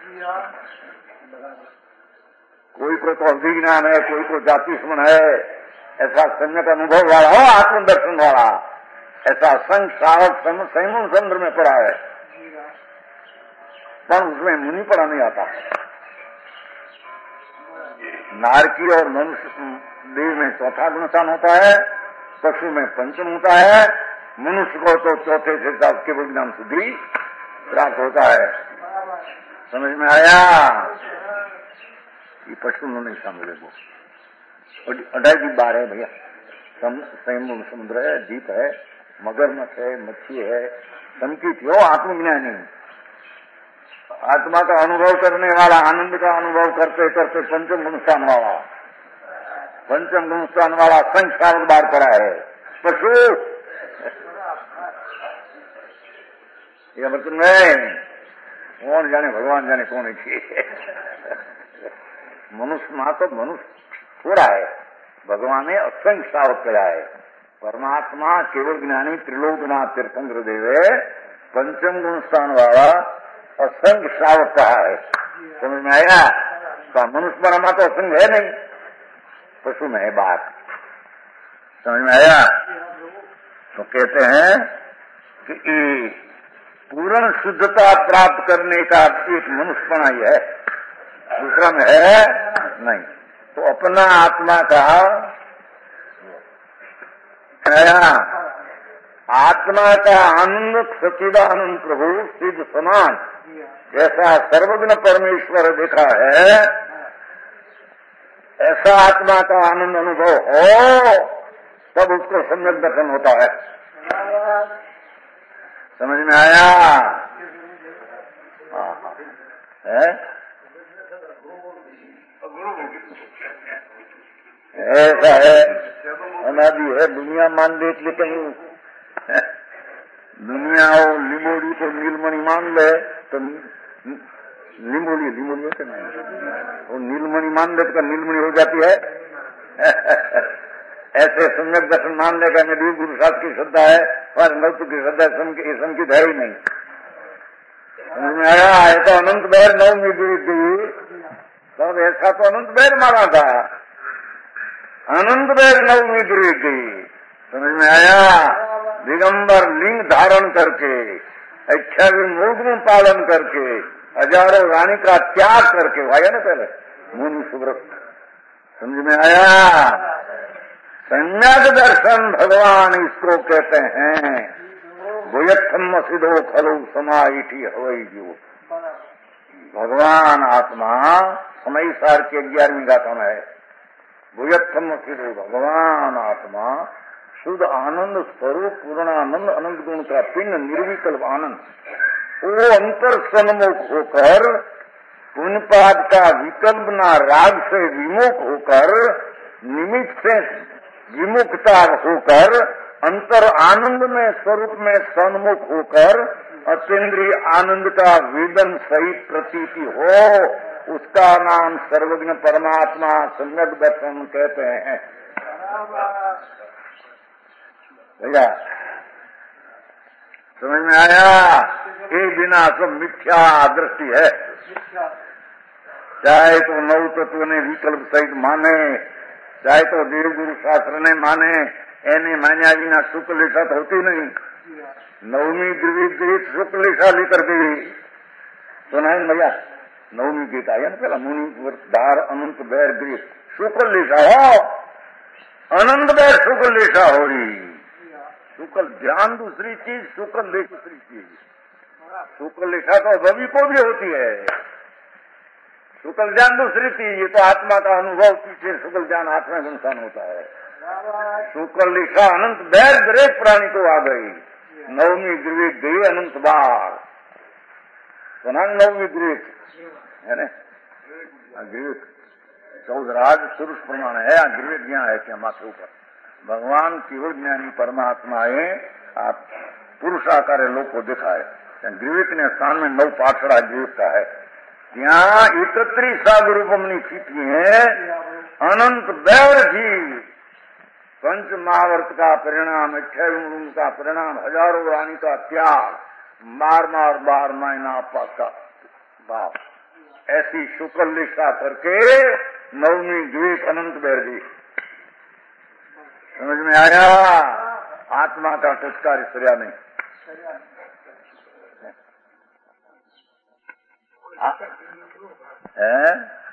कोई को तो अवधि ज्ञान है, कोई को जाति स्मरण है, ऐसा सम्यक अनुभव वाला हो, आत्मदर्शन वाला, ऐसा संसारक संयम समुद्र में पड़ा है, पर उसमें मुनि पड़ा नहीं आता। नारकी और मनुष्य देव में 4था गुणस्थान होता है, पशु में पंचम होता है, मनुष्य को तो चौथे से केवल ज्ञान शुद्धि प्राप्त होता है। समझ में आया? ये पशु नहीं समझे वो। 2.5 बार है भैया। समुद्र है, द्वीप है, मगरमच्छ है, मच्छी है, संकित हो आत्मज्ञानी। आत्मा का अनुभव करने वाला, आनंद का अनुभव करते करते पंचम गुण स्थान वाला, पंचम गुण स्थान वाला संख्या बार करा है पशु। ये मतलब नहीं, कौन जाने भगवान जाने कौन है। मनुष्य मां तो मनुष्य थोड़ा है, भगवान ने असंख्य सावक करा है। परमात्मा केवल ज्ञानी त्रिलोकनाथ तीर्थंकर देवे पंचम गुण स्थान वाला असंख्य सावक कहा है। समझ में आया? तो मनुष्य परमा तो असंख्य है नहीं, पशु में है बात। समझ में आया? तो कहते हैं कि पूर्ण शुद्धता प्राप्त करने का एक मनुष्यपना ही है, दूसरा में है नहीं। तो अपना आत्मा का आत्मा का आनंद सच्चिदानंद प्रभु सिद्ध समान जैसा सर्वज्ञ परमेश्वर देखा है, ऐसा आत्मा का आनंद अनुभव हो तब उसको सम्यक दर्शन होता है। समझ में आया? है? ऐसा है, अनादि है। दुनिया मान ले, लेकिन दुनिया हो लिमोड़ी तो नीलमणि मान ले तो लिमोड़ी होते नहीं, वो नीलमणि मान ले तो नीलमणि हो जाती है। ऐसे सम्यक दर्शन मान लेगा नदी गुरु साहब की श्रद्धा है और नृत्य की श्रद्धा संकित है ही नहीं। समझ में आया? है तो अनंत बैर नवमी गिरी गई, तब ऐसा तो अनंत बैर माना था, अनंत बैर नवमी गिरी गई। समझ में आया? दिगंबर लिंग धारण करके, इच्छा विमोह पालन करके, हजारों रानी का त्याग करके आया ना पहले मुनि सुव्रत। समझ में आया? सम्यक दर्शन भगवान इसको कहते हैं। भूयत्थम सिद्धो खलो समाइठी हवई जीव। भगवान आत्मा समय सार के 11वीं गाथा में है। भूयत्थम सिद्धो भगवान आत्मा शुद्ध आनंद स्वरूप पूर्णानंद अनंत गुण का पिंड निर्विकल्प आनंद, वो अंतर सन्मुख होकर पुण्यपाद का विकल्प ना राग से विमुख होकर, निमित्त से विमुखता होकर, अंतर आनंद में स्वरूप में सन्मुख होकर अतीन्द्रिय आनंद का वेदन सहित प्रतीति हो, उसका नाम सर्वज्ञ परमात्मा सम्यक दर्शन कहते हैं। भैया समझ में आया? ये बिना सब मिथ्या दृष्टि है। चाहे तो नव तत्व ने विकल्प सहित माने, चाहे तो देव गुरु शास्त्र ने माने, एने मान्या बिना शुक्ल लिखा तो होती नहीं। नवमी द्विगीत शुक्ल लिखा लेकर गई तो नहीं भैया, नवमी गीत आया ना पहला, मुनि धार अनंत बैर गीत शुक्ल लिखा हो, अनंत बैर शुक्ल लिखा हो रही। शुक्ल ध्यान दूसरी चीज, शुक्ल लेख दूसरी चीज। शुक्ल लिखा तो रवि को भी होती है, शुक्ल ज्ञान दूसरी चीज। ये तो आत्मा का अनुभव पीछे शुक्ल ज्ञान आत्मा में इंसान होता है। शुक्ल लिखा अनंत बैर दरेक प्राणी को आ गई। नवमी ग्रीक गई अनंत बार, सुना नवमी ग्रीक है ना? ग्रीक 14 राज पुरुष प्रमाण है, ग्रीक ज्ञान है क्या माथे ऊपर। भगवान केवल ज्ञानी परमात्माए आप पुरुषाकार लोग को दिखाए। ग्रीक ने स्थान में 9 पाठड़ा ग्रीक का है। यहाँ 31 साग रूपमनी खींची है, अनंत बैर जी पंच महावर्त का परिणाम, 28 का परिणाम, हजारों रानी का त्याग, बार मायना का बाप, ऐसी शुक्ल लिखा करके नवमी द्वीप अनंत बैर जी। समझ में आया? आत्मा का संस्कार इसरिया नहीं है।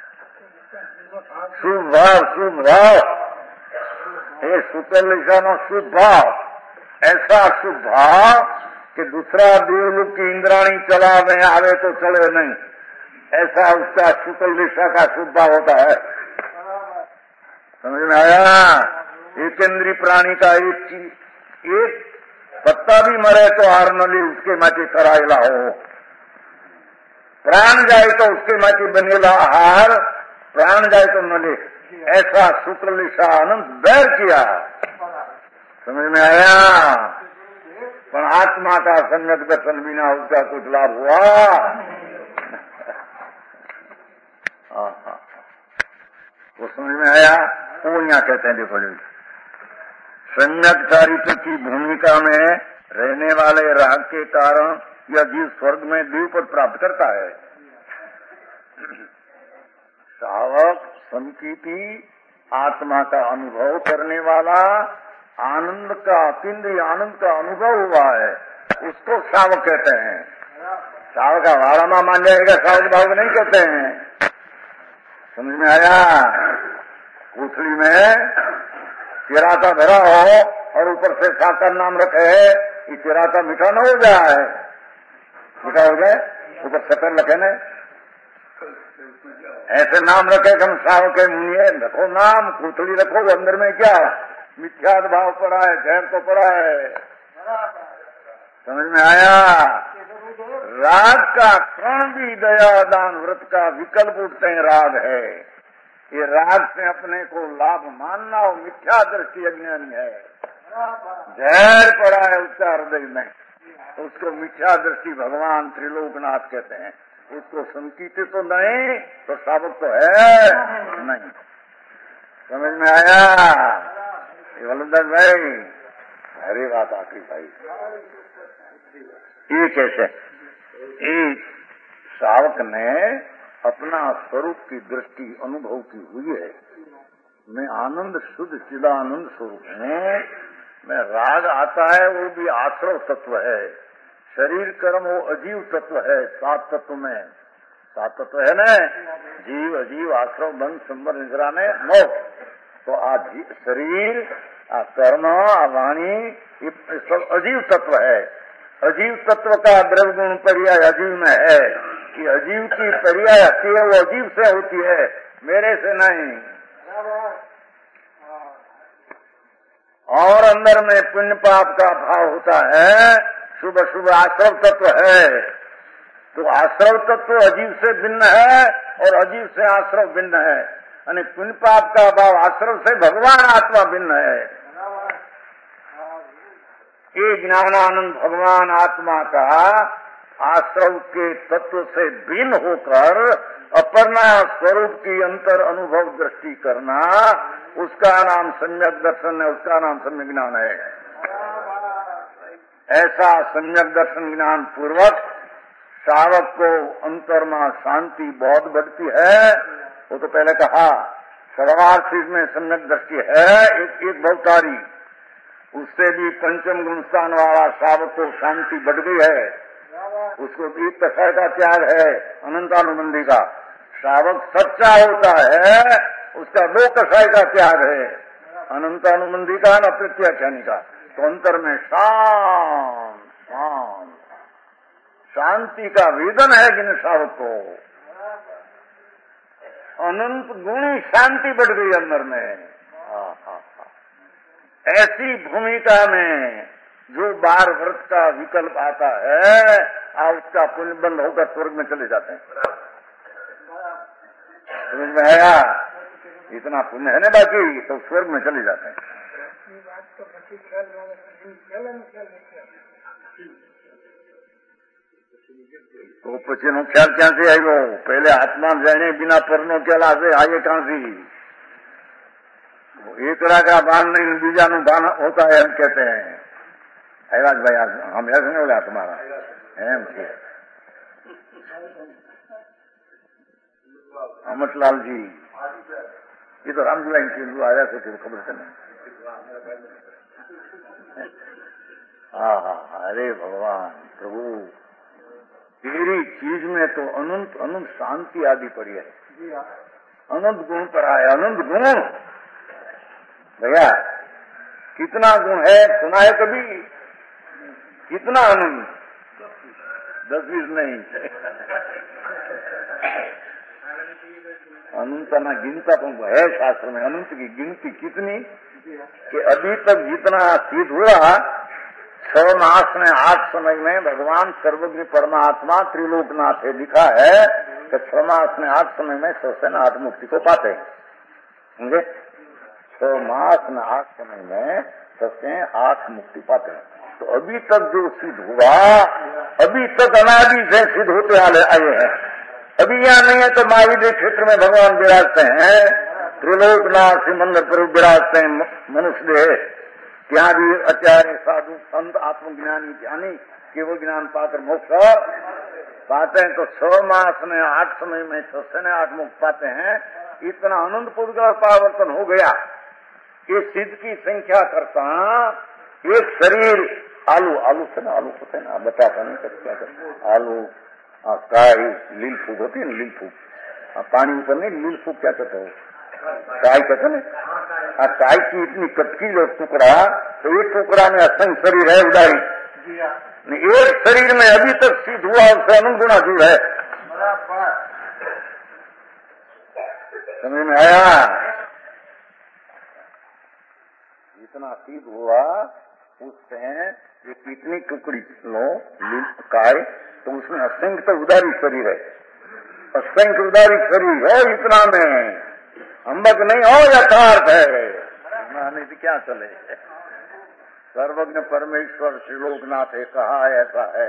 शुभ भाव, शुभ भाव, ये शुक्ल लिखा नो शुभ भाव, ऐसा शुभ भाव कि दूसरा देवलोक की इंद्राणी चला में आवे तो चले नहीं, ऐसा उसका शुक्ल दिशा का शुभ भाव होता है। समझ में आया? एक इंद्रिय प्राणी का एक पत्ता भी मरे तो हार न ले, उसके माटी करायला हो। प्राण जाए तो उसके माटी बनेला हार, प्राण जाए तो न ले, ऐसा शुक्ल दिशा आनंद बैर किया। समझ में आया? पर आत्मा का सम्यक दर्शन बिना उसका कुछ लाभ हुआ? वो समझ में आया? वो यहाँ कहते हैं, देखो जी, सम्यक चारित्र की भूमिका में रहने वाले राग के कारण यह जीव स्वर्ग में देव पद प्राप्त करता है। सावक संकीर्ति आत्मा का अनुभव करने वाला, आनंद का, अतीन्द्रिय आनंद का अनुभव हुआ है, उसको सावक कहते हैं। सावक का वारामा मान जाएगा, सावक भाव नहीं कहते हैं। समझ में आया? पूछड़ी में चिराता भरा हो और ऊपर से साकर नाम रखे है, ये चिराता मीठा न हो जाए, मीठा हो जाए, ऊपर शक्कर रखे न, ऐसे नाम रखे कि हम सावक के मुनि है, रखो नाम, पूछड़ी रखो, अंदर में क्या मिथ्याद भाव पड़ा है, जहर तो पड़ा है। समझ में आया? राग का कण भी दया दान व्रत का विकल्प उठते हैं, राग है। ये राग से अपने को लाभ मानना और मिथ्या दृष्टि अज्ञानी है। जहर पड़ा है उसका हृदय में, उसको मिथ्या दृष्टि भगवान त्रिलोकनाथ कहते हैं। उसको संकीर्तित तो नहीं तो सावक तो है नहीं। समझ में आया? वलंदर भाई, अरे बात आखिरी भाई, ये कैसे एक सावक ने अपना स्वरूप की दृष्टि अनुभव की हुई है, मैं आनंद शुद्ध चिदानंद स्वरूप हूँ, मैं राग आता है वो भी आश्रव तत्व है, शरीर कर्म वो अजीव तत्व है, 7 तत्व में 7 तत्व है न, जीव अजीव आश्रव बंध संबर निद्रा में 9। तो आज शरीर कर्म वाणी ये सब अजीव तत्व है। अजीव तत्व का द्रव्य गुण पर्याय अजीव में है, कि अजीव की पर्याय आती है वो अजीव से होती है, मेरे से नहीं। और अंदर में पुण्य पाप का भाव होता है, शुभ शुभ आश्रव तत्व है। तो आश्रव तत्व अजीव से भिन्न है और अजीव से आश्रव भिन्न है, यानी पुण्य पाप का भाव आश्रव से भगवान आत्मा भिन्न है। ये ज्ञानानंद भगवान आत्मा का आश्रव के तत्व से भिन्न होकर अपना स्वरूप की अंतर अनुभव दृष्टि करना, उसका नाम सम्यक दर्शन है, उसका नाम सम्यक ज्ञान है। ऐसा सम्यक दर्शन ज्ञान पूर्वक सावक को अंतर में शांति बहुत बढ़ती है। वो तो पहले कहा सर्वार्थी में सम्यक दृष्टि है, एक भवतारी, उससे भी पंचम गुण स्थान वाला सावक को शांति बढ़ गई है। उसको एक कषाय का त्याग है, अनंतानुबंधी का। सावक सच्चा होता है, उसका 2 कषाय का त्याग है, अनंतानुबंधी का न प्रत्याख्यानी का। तो अंतर में शांति का वेदन है जिन सावक को। अनंत गुणी शांति बढ़ गई अंदर में। ऐसी भूमिका में जो 12 व्रत का विकल्प आता है, उसका पुण्य बंद होकर स्वर्ग में चले जाते हैं। समझ में आया? इतना पुण्य है ना बाकी, तो स्वर्ग में चले जाते हैं। तो पछीनो ख्याल क्या से आयो? पहले आत्मा जाने बिना परनो ख्याल आसे आए कहां से? एकड़ा का बान नहीं, बीजा नु बान होता है, हम कहते हैं। ऐवाज भाई हम ऐसे नहीं बोला तुम्हारा है। अमरलाल जी, ये तो रामजुलाई सिंधु आया थे, खबर से नहीं। अरे भगवान प्रभु, तेरी चीज में तो अनंत अनंत शांति आदि पड़ी है, अनंत गुण पड़ा है, अनंत गुण। भैया कितना गुण है सुना है कभी? कितना आनंद, 10-20 नहीं, अनंत ना गिनता तो है शास्त्र में। अनंत की गिनती कितनी कि अभी तक जितना सिद्ध हुआ 6 मास में 8 समय में भगवान सर्वज्ञ परमात्मा त्रिलोकनाथ लिखा है कि 6 मास में 8 समय में सौसेन 8 मुक्ति को पाते हैं। समझे? 6 मास में 8 समय में सौसेन 8 मुक्ति पाते हैं। तो अभी तक जो सिद्ध हुआ, अभी तक अनादि से सिद्ध होते आए हैं। अभी यहाँ नहीं है तो महावीर क्षेत्र में भगवान विराजते हैं, त्रिलोकनाथ मंदिर पर विराजते हैं मनुष्य देह। ત્યાં भी आचार्य साधु संत आत्मज्ञानी ज्ञानी केवल ज्ञान पाकर मोक्ष पाते हैं। तो 6 मास में 8 समय में 6 ने 8 मुक्त पाते हैं। इतना अनंत पूर्व पावर्तन हो गया। ये सिद्ध की संख्या करता एक शरीर आलू से ना, आलू होते ना, बताता नहीं कर क्या करते आलू काय लील फूक होती है ना, लील फूक पानी ऊपर नहीं, लील फूक क्या कहते हो, काय कहते ना। काय की इतनी कच्ची जो टुकड़ा, तो एक टुकड़ा में असंख्य शरीर है उदारी, एक शरीर में अभी तक सिद्ध हुआ उससे अनंत गुना जुड़ है। समझ में आया? इतना सिद्ध हुआ उससे ये कितनी टुकड़ी लो काय, तो उसमें असंख्य तो उदारी शरीर है, असंख्य उदारी शरीर है। इतना में अम्बक नहीं हो यथार्थ है, नहीं तो क्या चले। सर्वज्ञ परमेश्वर श्रीलोकनाथ है कहा ऐसा है।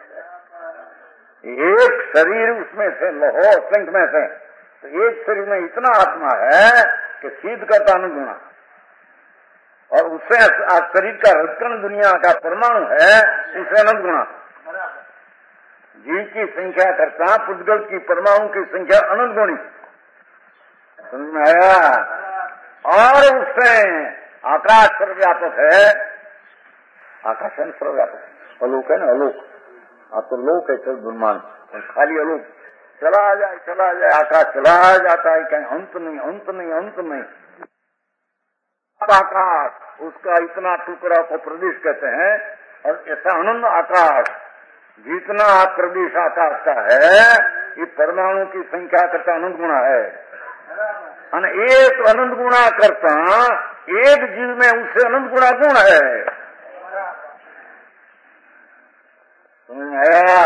एक शरीर उसमें से लहो असंख्य में से, तो एक शरीर में इतना आत्मा है कि सिद्ध करता अनुगुणा, और उससे शरीर का हृदकण दुनिया का परमाणु है, उसे अनंत गुणा। जीव की संख्या करता पुद्गल की परमाणु की संख्या अनंत गुणी। समझ में आया? और उससे आकाश सर्वव्यापक है, आकाश सर्वव्यापक, अलोक है ना, अलोक। आप तो लोक है चल खाली अलोक, चला जाए आकाश चला जाता है, कहीं अंत नहीं। आकाश उसका इतना टुकड़ा को प्रदेश कहते हैं, और ऐसा अनंत आकाश जितना प्रदेश आकाश का है, ये परमाणु की संख्या करता अनंत गुणा है। एक अनंत गुणा करता एक जीव में उससे अनंत गुणा गुण है। समझ में आया?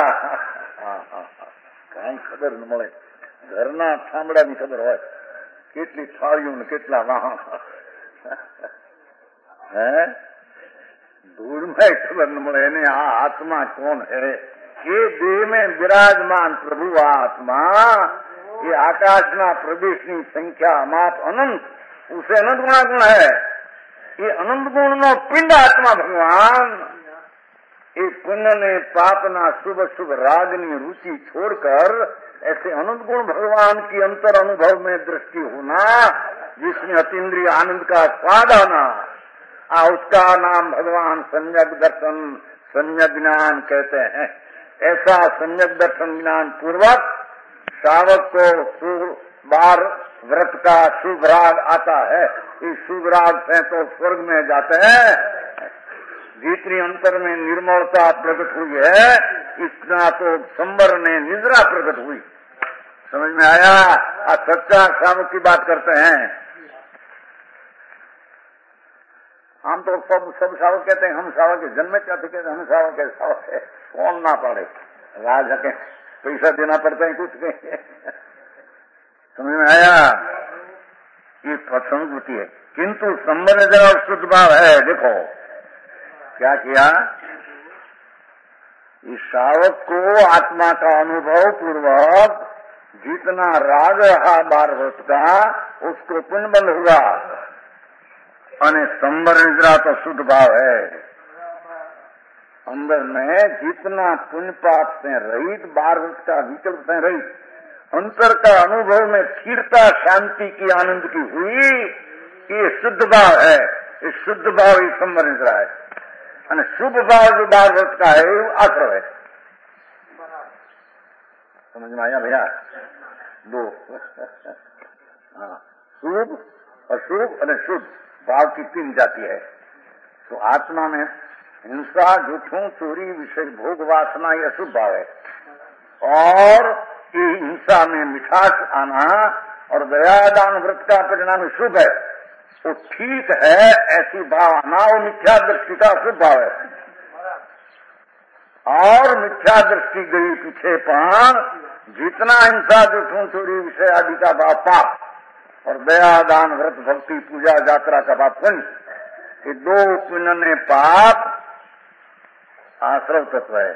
कहीं खबर न મળે, ઘરના ઠામડાની ખબર હોય, કેટલી થાળીઓ ને કેટલા વાહન, धूल में खबर न મળે એને આ આત્મા કોણ है? ये देह में विराजमान प्रभु आत्मा, ये आकाशना प्रदेशनी संख्या माप अनंत, उसे अनंत गुणा गुण है। ये अनंत गुण नो पिंड आत्मा भगवान, ये पुण्य ने पापना शुभ शुभ रागनी रुचि छोड़कर ऐसे अनंत गुण भगवान की अंतर अनुभव में दृष्टि होना, जिसमें अतीन्द्रिय आनंद का स्वाद आना, उसका नाम भगवान सम्यक दर्शन सम्यक ज्ञान कहते हैं। ऐसा सम्यक दर्शन ज्ञान पूर्वक सावक को बार व्रत का शुभ राग आता है। इस शुभ राग से तो स्वर्ग में जाते हैं। भीतरी अंतर में निर्मलता प्रकट हुई है, इतना तो संबर ने निद्रा प्रकट हुई। समझ में आया? सच्चा सावक की बात करते हैं। हम तो सब सावक कहते हैं, हम सावक के जन्म क्या थे, कहते हम सावक है, सावक है, कौन ना पड़े, राजा के पैसा देना पड़ता है कुछ के। समझ में आया? ये प्रसंगति है, किंतु संबंध जरा शुद्ध भाव है। देखो क्या किया, इस सावक को आत्मा का अनुभव पूर्वक जितना राग रहा 12 वर्ष का, उसको पुण्य बंद हुआ, અને संबर निद्रा तो शुद्ध भाव है। अंदर में जितना पुण्य पाप से रहित 12 वर्ष का विकल्प से रहित अंतर का अनुभव में स्थिरता शांति की आनंद की हुई, ये शुद्ध भाव है। ये शुद्ध भाव ये संबर निद्रा है। અને शुभ भाव जो 12 वर्ष का है वो आश्रय है। समझ में आया भैया? दो शुभ अशुभ और शुद्ध भाव की 3 जाति है। तो आत्मा में हिंसा, झूठों, चोरी, विषय भोग, वासना ये अशुभ भाव है। और ये हिंसा में मिठास आना और दया दान व्रत का परिणाम शुभ है, वो ठीक है। ऐसी भाव आना वो मिथ्या दृष्टि का अशुभ भाव है। और मिथ्या दृष्टि गई पीछे पान, जितना हिंसा, झूठों, चोरी, विषय आदि का भाव पाप, और दया दान व्रत भक्ति पूजा यात्रा का पाप पुण्य, ये दो पुण्य पाप आश्रव तत्व है।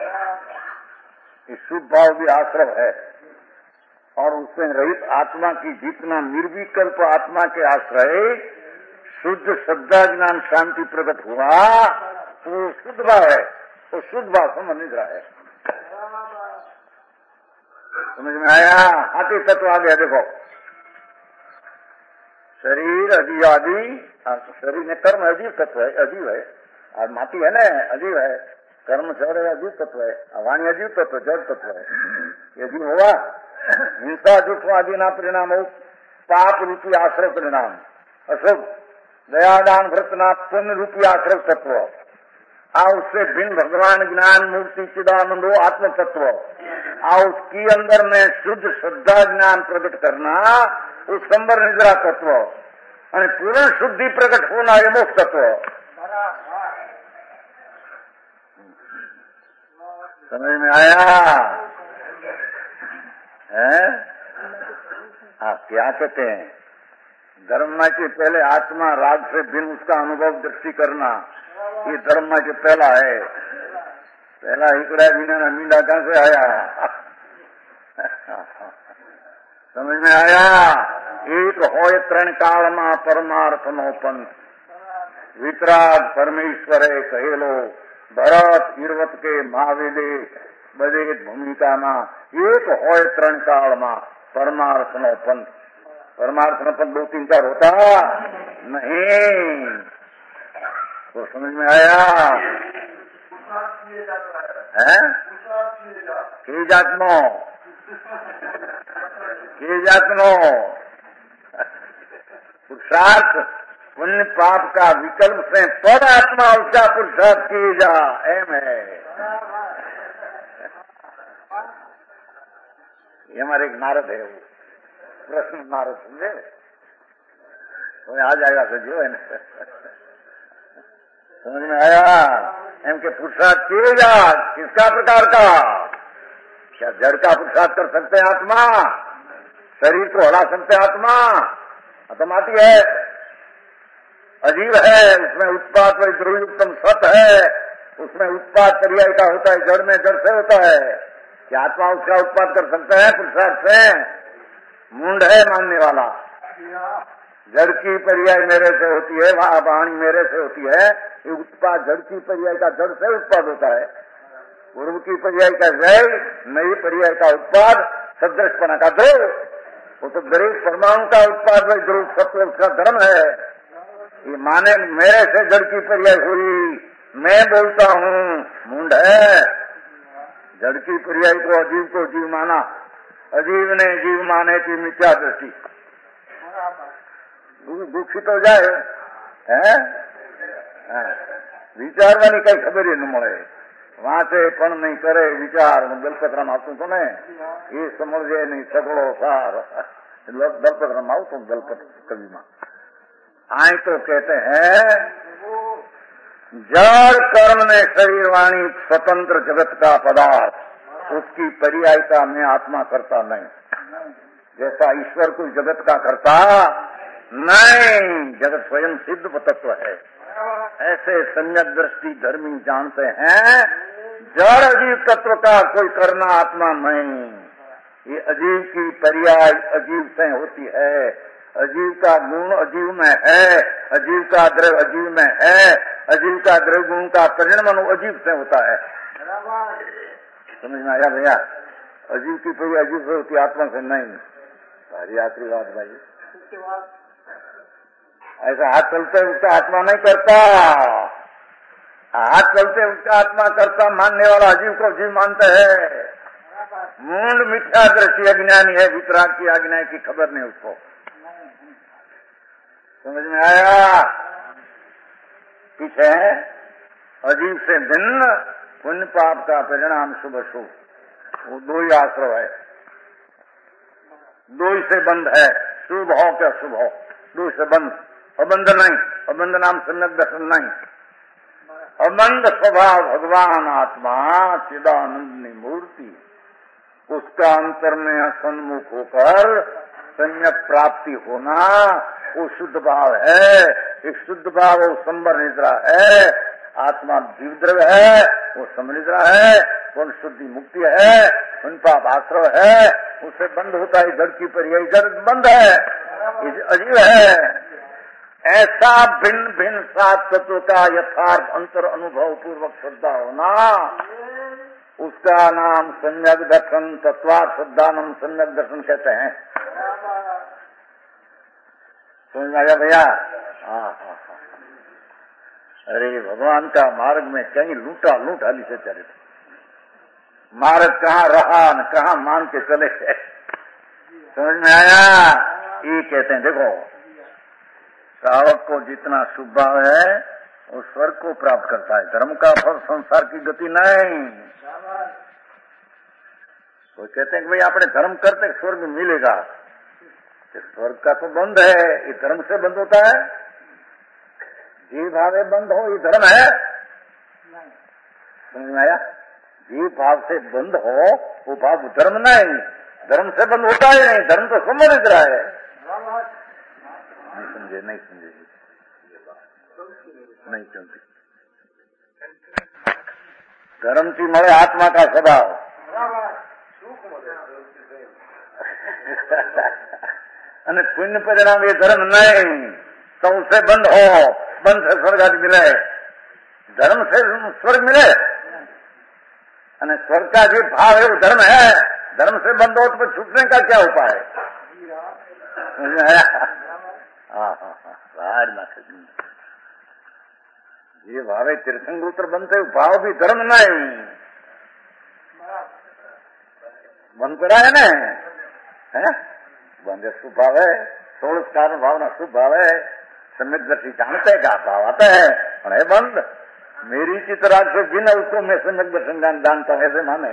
ये शुभ भाव भी आश्रव है। और उसमें रहित आत्मा की जितना निर्विकल्प आत्मा के आश्रय शुद्ध श्रद्धा ज्ञान शांति प्रकट हुआ, वो शुद्ध भाव है। वो शुद्ध भाव समझ नहीं रहा है। समझ में आया? आते तत्व आ गया। देखो, शरीर अजीव आदि, शरीर में कर्म अजीव तत्व है, अजीव है। और माटी है ना, अजीव है। कर्म शरीर अजीव तत्व है, वाणी अजीव तत्व, जड़ तत्व है। ये अजीव हुआ। हिंसा, झूठ आदि ना परिणाम हो पाप रूपी आश्रय परिणाम अशुभ। दयादान व्रत ना पुण्य रूपी आश्रय तत्व। उससे भिन्न भगवान ज्ञान मूर्ति चिदानंदो आत्म तत्व। उसकी अंदर में शुद्ध श्रद्धा ज्ञान प्रकट करना, उस संबर निद्रा तत्व और पूर्ण शुद्धि प्रकट होना, ये मोक्ष तत्व। समझ में आया है? क्या कहते हैं? धर्म के पहले आत्मा राग से भिन्न उसका अनुभव दृष्टि करना, ये धर्म के पहला है। पहला हिकड़ा बिना मींडा कहां से आया? समझ में आया? एक होय त्रण काल में परमार्थ नो पंथ, वितराग परमेश्वर कहेलो भरत इर्वत के महावेदे बदे भूमिका में। एक होय त्रण काल में परमार्थ नो पंथ। परमार्थ नो पंथ 2 3 4 होता नहीं। तो समझ में आया है? के जात्मो पुरुषार्थ पुण्य पाप का विकल्प से पद आत्मा उसका पुरुषार्थ किए जा। एम है ये हमारे एक नारद है, वो प्रश्न नारद समझे, तो आ जाएगा समझो है ना। समझ में आया? एम के पुरुषार्थ किए जा। किसका प्रकार का? क्या जड़ का पुरुषार्थ कर सकते हैं आत्मा? शरीर को हरा सकते आत्मा? आत्माती है, अजीब है, उसमें उत्पाद व द्रव्युक्तम सत है, उसमें उत्पाद पर्याय का होता है, जड़ में जड़ से होता है। क्या आत्मा उसका उत्पाद कर सकता है पुरुषार्थ से? मुंड है मानने वाला। जड़ की पर्याय मेरे से होती है, वाणी मेरे से होती है, ये उत्पाद जड़ की पर्याय का जड़ से उत्पाद होता है। पूर्व की पर्याय का जय, नई पर्याय का उत्पाद सदृशपना का ध्रुव। वो तो दरेक परमाणु का उत्पाद में ध्रुव सत्व उसका धर्म है। ये माने मेरे से जड़ की पर्याय हुई, मैं बोलता हूँ, मुंड है। जड़ की पर्याय को अजीव को जीव माना, अजीव ने जीव माने की मिथ्या दृष्टि। दुखित हो जाए है? विचार वाली कई खबर ही न મળે। वहां से पण नहीं करे विचार दलपत्र में આવતું तो नहीं, ये समझे नहीं सगड़ो सार दलपत्र में આવતું दलपत्र कवि में आए तो कहते हैं जड़ कर्म ने शरीर वाणी स्वतंत्र जगत का पदार्थ, उसकी पर्यायता में आत्मा करता नहीं। जैसा ईश्वर को जगत का करता नहीं, जगत स्वयं सिद्ध तत्व है। ऐसे सम्यक दृष्टि धर्मी जानते हैं जड़ अजीव तत्व का कोई करना आत्मा नहीं। ये अजीव की पर्याय अजीव से होती है, अजीव का गुण अजीव में है, अजीव का द्रव्य अजीव में है, अजीव का द्रव्य गुण का परिणाम अजीव से होता है। समझ में आया भैया? अजीव की पर्याय अजीव से होती, आत्मा से नहीं। सारी आखिरी बात भाई, ऐसा हाथ चलते उसका आत्मा नहीं करता, हाथ चलते उसका आत्मा करता मानने वाला अजीव को जीव मानते हैं। मूंड मिथ्या दृष्टि अज्ञानी है, वितराग की आज्ञा की खबर नहीं उसको। समझ में आया? पीछे अजीब से भिन्न पुण्य पाप का परिणाम शुभ अशुभ, वो दो ही आश्रय है, दो ही से बंध है, शुभ हो क्या शुभ हो, दो से बंध, अबंध नहीं, अबंध नाम सम्यक दर्शन नहीं, अबंध स्वभाव भगवान आत्मा चिदानंद मूर्ति, उसका अंतर में सन्मुख होकर सम्यक प्राप्ति होना, वो शुद्ध भाव है। एक शुद्ध भाव वो संबर निद्रा है, आत्मा जीवद्रव्य है, वो समनिद्रा है, वो शुद्धि मुक्ति है, उनका आश्रय है, उससे बंद होता है जड़ की पर, यही जड़ बंद है, अजीब है। ऐसा भिन्न भिन्न सात तत्व का यथार्थ अंतर अनुभव पूर्वक श्रद्धा होना, उसका नाम सम्यक दर्शन, तत्वार्थ श्रद्धानम सम्यक दर्शन कहते हैं। समझ में आया भैया? हाँ। अरे भगवान का मार्ग में कहीं लूटा हाली से चले, मार्ग कहाँ रहा न कहाँ मान के चले। समझ में आया? ये कहते हैं देखो, श्रावक को जितना शुभ भाव है वो स्वर्ग को प्राप्त करता है, धर्म का फल संसार की गति नहीं। तो कहते हैं कि भाई आपने धर्म करते स्वर्ग मिलेगा, स्वर्ग का तो बंद है, ये धर्म से बंद होता है, जीव भाव बंद हो ये धर्म है। समझ में आया? जीव भाव से बंद हो वो भाव धर्म नहीं, धर्म से बंद होता ही नहीं, धर्म तो समझ रहा है। नहीं समझे नहीं समझे। धर्म की मरे आत्मा का स्वभाव અને પુણ્ય પરિણામ એ ધર્મ નહીં, तो उससे बंद हो, बंद से स्वर्ग आदि मिले, धर्म से स्वर्ग मिले, અને स्वर्ग का जो भाव है वो धर्म है, धर्म से बंद हो तो छूटने का क्या उपाय है? ये भावे तीर्थंकर बनते भाव भी धर्म नहीं, बंद करा है ना, बंद शुभ भाव है, 16 कारण भावना शुभ भाव है, सम्यक दर्शी जानते हैं क्या भाव आता है, और है बंद मेरी की तरह से बिना उसको मैं सम्यक दर्शन जानता हूँ ऐसे माने।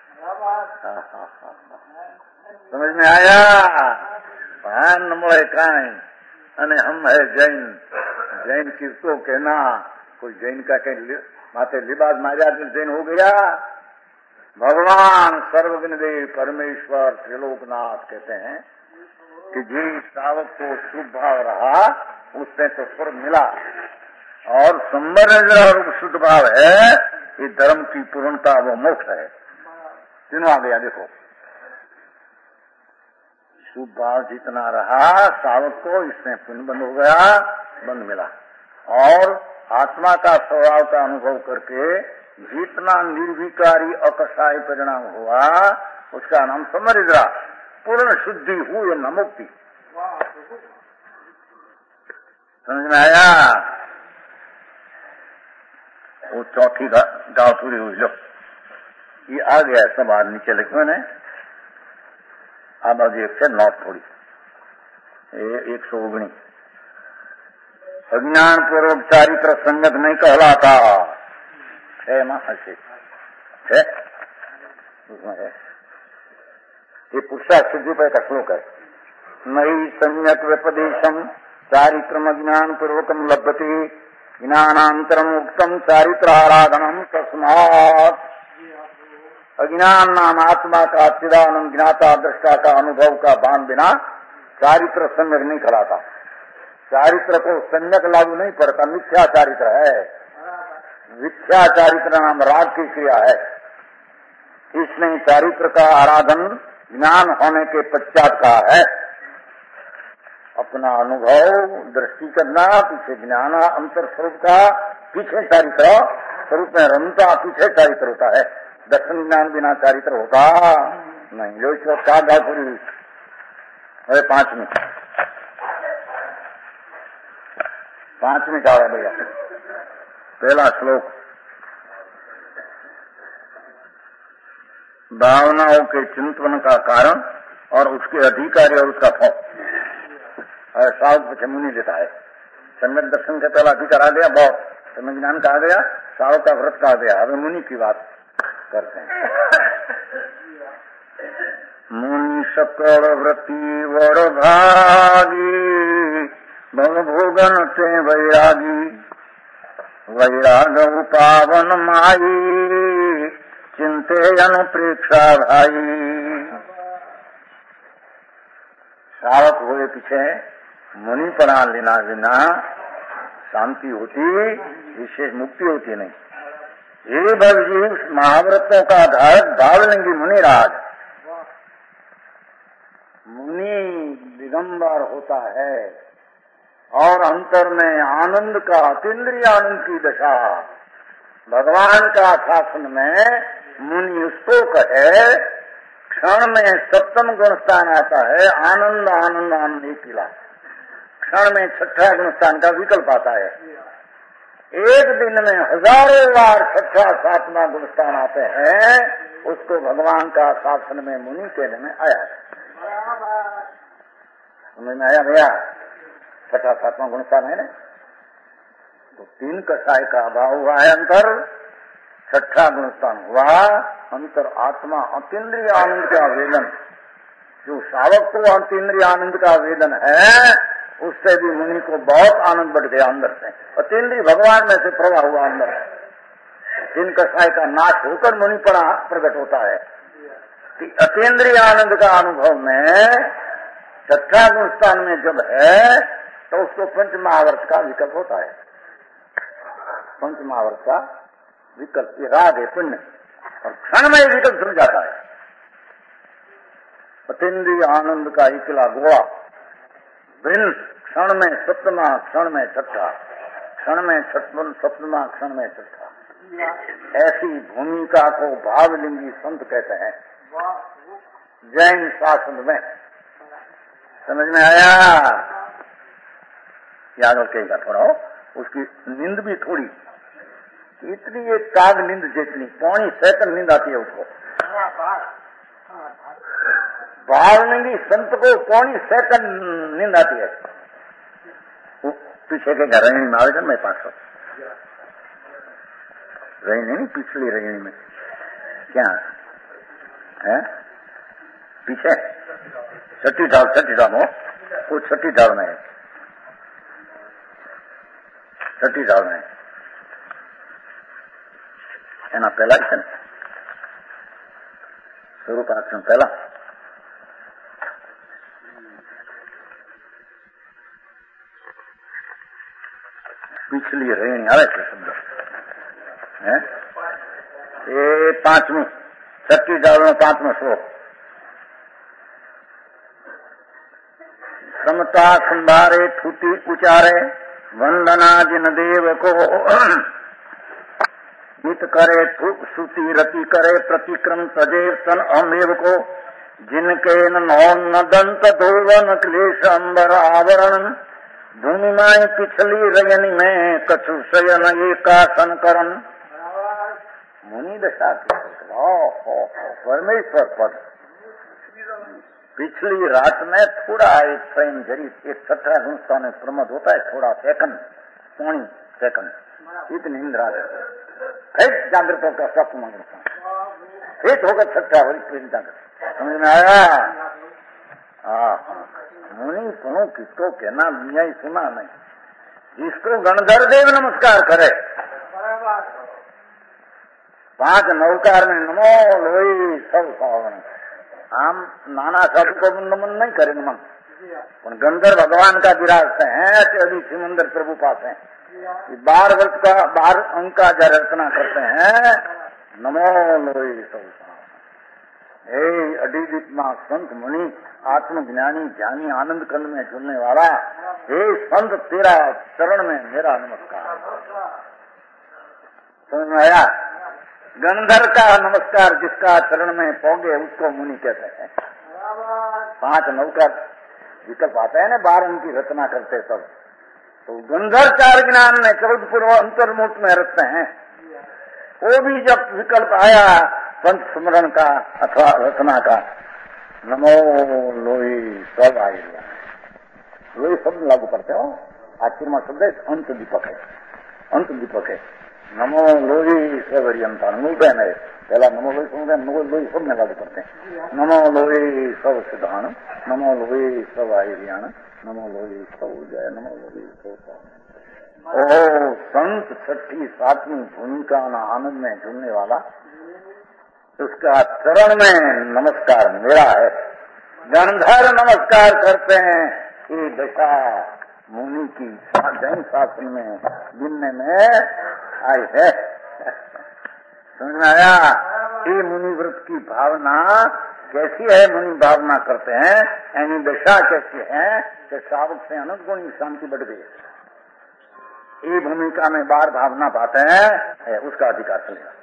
समझ में आया? भान नमोए काई अने हम है जैन, जैन किसको कहना, कोई जैन का कहीं माथे लिबास मारिया जैन हो गया। भगवान सर्वज्ञदेव परमेश्वर त्रिलोकनाथ कहते हैं कि जिस श्रावक को शुभ भाव रहा उससे तो स्वर्ग मिला, और संबर और शुद्ध भाव है, ये धर्म की पूर्णता वो मोक्ष है। तीनों आ गया देखो, शुभ भाव जितना रहा श्रावक को, इसमें पुण्य बंद हो गया, बंद मिला, और आत्मा का स्वभाव का अनुभव करके जितना निर्विकारी अकसाई परिणाम हुआ उसका नाम समरिद्रा, पूर्ण शुद्धि हुई न मुक्ति। समझ में आया? वो चौथी गाँव पूरी हुई। लो ये आ गया सब आज नीचे लिखे ने, अब आज 109 थोड़ी 119 अज्ञान पूर्वक चारित्र संगत नहीं कहलाता है, है उसमें है। ये पुरुषार्थ सिद्धि पर का श्लोक है, नहीं सम्यक व्यपदेशम चारित्रम अज्ञान पूर्वकम लभ्यते ज्ञानांतरम उक्तम चारित्र आराधनम तस्मात्। अज्ञान नाम आत्मा का चिदानंद ज्ञाता दृष्टा का अनुभव का बांध बिना चारित्र सम्यक नहीं कहलाता। चारित्र को सम्यक लागू नहीं पड़ता, मिथ्या चारित्र है। मिथ्या चारित्र नाम राग की क्रिया है, इसमें चारित्र का आराधन ज्ञान होने के पश्चात का है। अपना अनुभव दृष्टि करना, पीछे ज्ञान अंतर स्वरूप का, पीछे चारित्र स्वरूप में रमता, पीछे चारित्र होता है। दर्शन ज्ञान बिना चारित्र होता नहीं। जो इसको का गापुरी है 5वीं का है भैया, पहला श्लोक, भावनाओं के चिंतन का कारण और उसके अधिकारी और उसका फल। साउथ मुनि लेता है, सम्यक दर्शन का पहला अधिकार आ गया, बहुत समय ज्ञान कहा गया, साव का व्रत कहा गया। अब मुनि की बात करते हैं। मुनि सकल व्रती वर भागी, भव भोगन ते वैरागी, वैराग पावन माई, चिंते अनुप्रेक्षा भाई। श्रावक हुए पीछे मुनि पढ़ा लेना बिना शांति होती, विशेष मुक्ति होती नहीं। ये भवजीव महाव्रतों का धारक भावलिंगी मुनिराज। मुनि दिगंबर होता है और अंतर में आनंद का, अतीन्द्रिय आनंद की दशा, भगवान का शासन में मुनि उसको कहे, क्षण में सप्तम गुण स्थान आता है, आनंद आनंद आनंद एक किला, क्षण में छठा गुण स्थान का विकल्प आता है। एक दिन में हजारों बार छठा सातवां गुण स्थान आते हैं, उसको भगवान का शासन में मुनि कहने में आया है। समझ में आया भैया? छठा सातवां गुण स्थान है ना, तो तीन कसाय का अभाव हुआ है, अंतर छठा गुण स्थान हुआ, अंतर आत्मा अतीन्द्रिय आनंद का वेदन। जो शावक को अतीन्द्रिय आनंद का वेदन है, उससे भी मुनि को बहुत आनंद बढ़ गया अंदर से। अतीन्द्रिय भगवान में से प्रवाह हुआ अंदर, तीन कसाय का नाश होकर मुनि पड़ा प्रकट होता है कि अतीन्द्रिय आनंद का अनुभव में छठा गुण स्थान में जब है, तो उसको पंचमहावर्त का विकल्प होता है। पंचमहावर्त का विकल्प ये राग है, पुण्य, और क्षण में विकल्प सुन जाता है। अतीन्द्रिय आनंद का इकला गोवा, भिन्न क्षण में सप्तमा, क्षण में छठा, क्षण में छठवन सप्तमा, क्षण में छठा। ऐसी भूमिका को भावलिंगी संत कहते हैं जैन शासन में। समझ में आया? याद रखेगा थोड़ा, उसकी नींद भी थोड़ी, इतनी ये काग नींद जितनी पौनी सेकंड नींद आती है उसको। वाल्मीकि संत को पौनी सेकंड नींद आती है। पीछे के घर रही में आवेदन में 500 रही नहीं, पिछली रही में क्या है? पीछे छठी ढाल हो, वो छठी ढाल में है, छठी ढाल में एना पहला है ने स्वरूपाक्षर पहला। पिछली रेणी आवे છે शब्द है, ये पांचवी छठी ढाल में पांचवा श्लोक। समता संभारे छुटी उचारे, वंदना जिन देव को, नित करे श्रुति रति करे, प्रतिक्रम सजेव तन अमेव को, जिनके न दंत धोवन क्लेश अंबर आवरण, भूमिमाई पिछली रयनी में कछु शयन एकासन करन। मुनि दशा परमेश्वर पद पिछली रात में थोड़ा एक स्वयं जरी एक छठा गुणस्थान में प्रमद होता है, थोड़ा सेकंड, पौनी सेकंड, इतनी निंद्रा है, फिर जागृत होकर स्वप्न मंगल, फिर होकर छठा हो जागृत। समझ में आया? मुनि सुनो, किसको कहना दुनिया ही सुना नहीं, जिसको गणधर देव नमस्कार करे, 5 नवकार में नमो लोई सब सावन, आम नाना साधु को नमन नहीं करे नमन, पर गंधर भगवान का विराजते हैं, ऐसे अभी सिमंदर प्रभु पास हैं, 12 वर्ष का 12 अंक का जब रचना करते हैं, नमो लोई सब हे अडिदित्मा संत मुनि आत्मज्ञानी ज्ञानी आनंद कंद में झूलने वाला, हे संत तेरा चरण में मेरा नमस्कार। समझ में आया? गंधर का नमस्कार जिसका चरण में पौगे उसको मुनि कहते हैं। 5 नवकार विकल्प आता है ना, 12 उनकी रचना करते सब, तो गंधर 4 ज्ञान में 14 पूर्व अंतर्मुख में रखते हैं। वो भी जब विकल्प आया पंच स्मरण का अथवा रचना का, नमो लोई सब आए, लोई शब्द लागू करते हो, आखिर में शब्द अंत दीपक है, अंत दीपक है। नमो लोई सर्वरियंता मूल बहन है। पहला नमो लोई सुनते हैं, नमो लोई सब में लागू करते हैं। नमो लोई सब सिद्धान, नमो लोई सब आयरियाण, नमो लोई सब जय, नमो लोई सब। ओ संत छठी सातवीं भूमिका आनंद में जुड़ने वाला, उसका चरण में नमस्कार मेरा है। गंधर्व नमस्कार करते हैं। ये दशा मुनि की जैन शास्त्र में गिनने में आई है। समझ में आया? ये मुनि व्रत की भावना कैसी है? मुनि भावना करते हैं, यानी दशा कैसी है कि सावक से अनंत गुणी शांति बढ़ गई। ये भूमिका में बार भावना पाते हैं, उसका अधिकार चलेगा।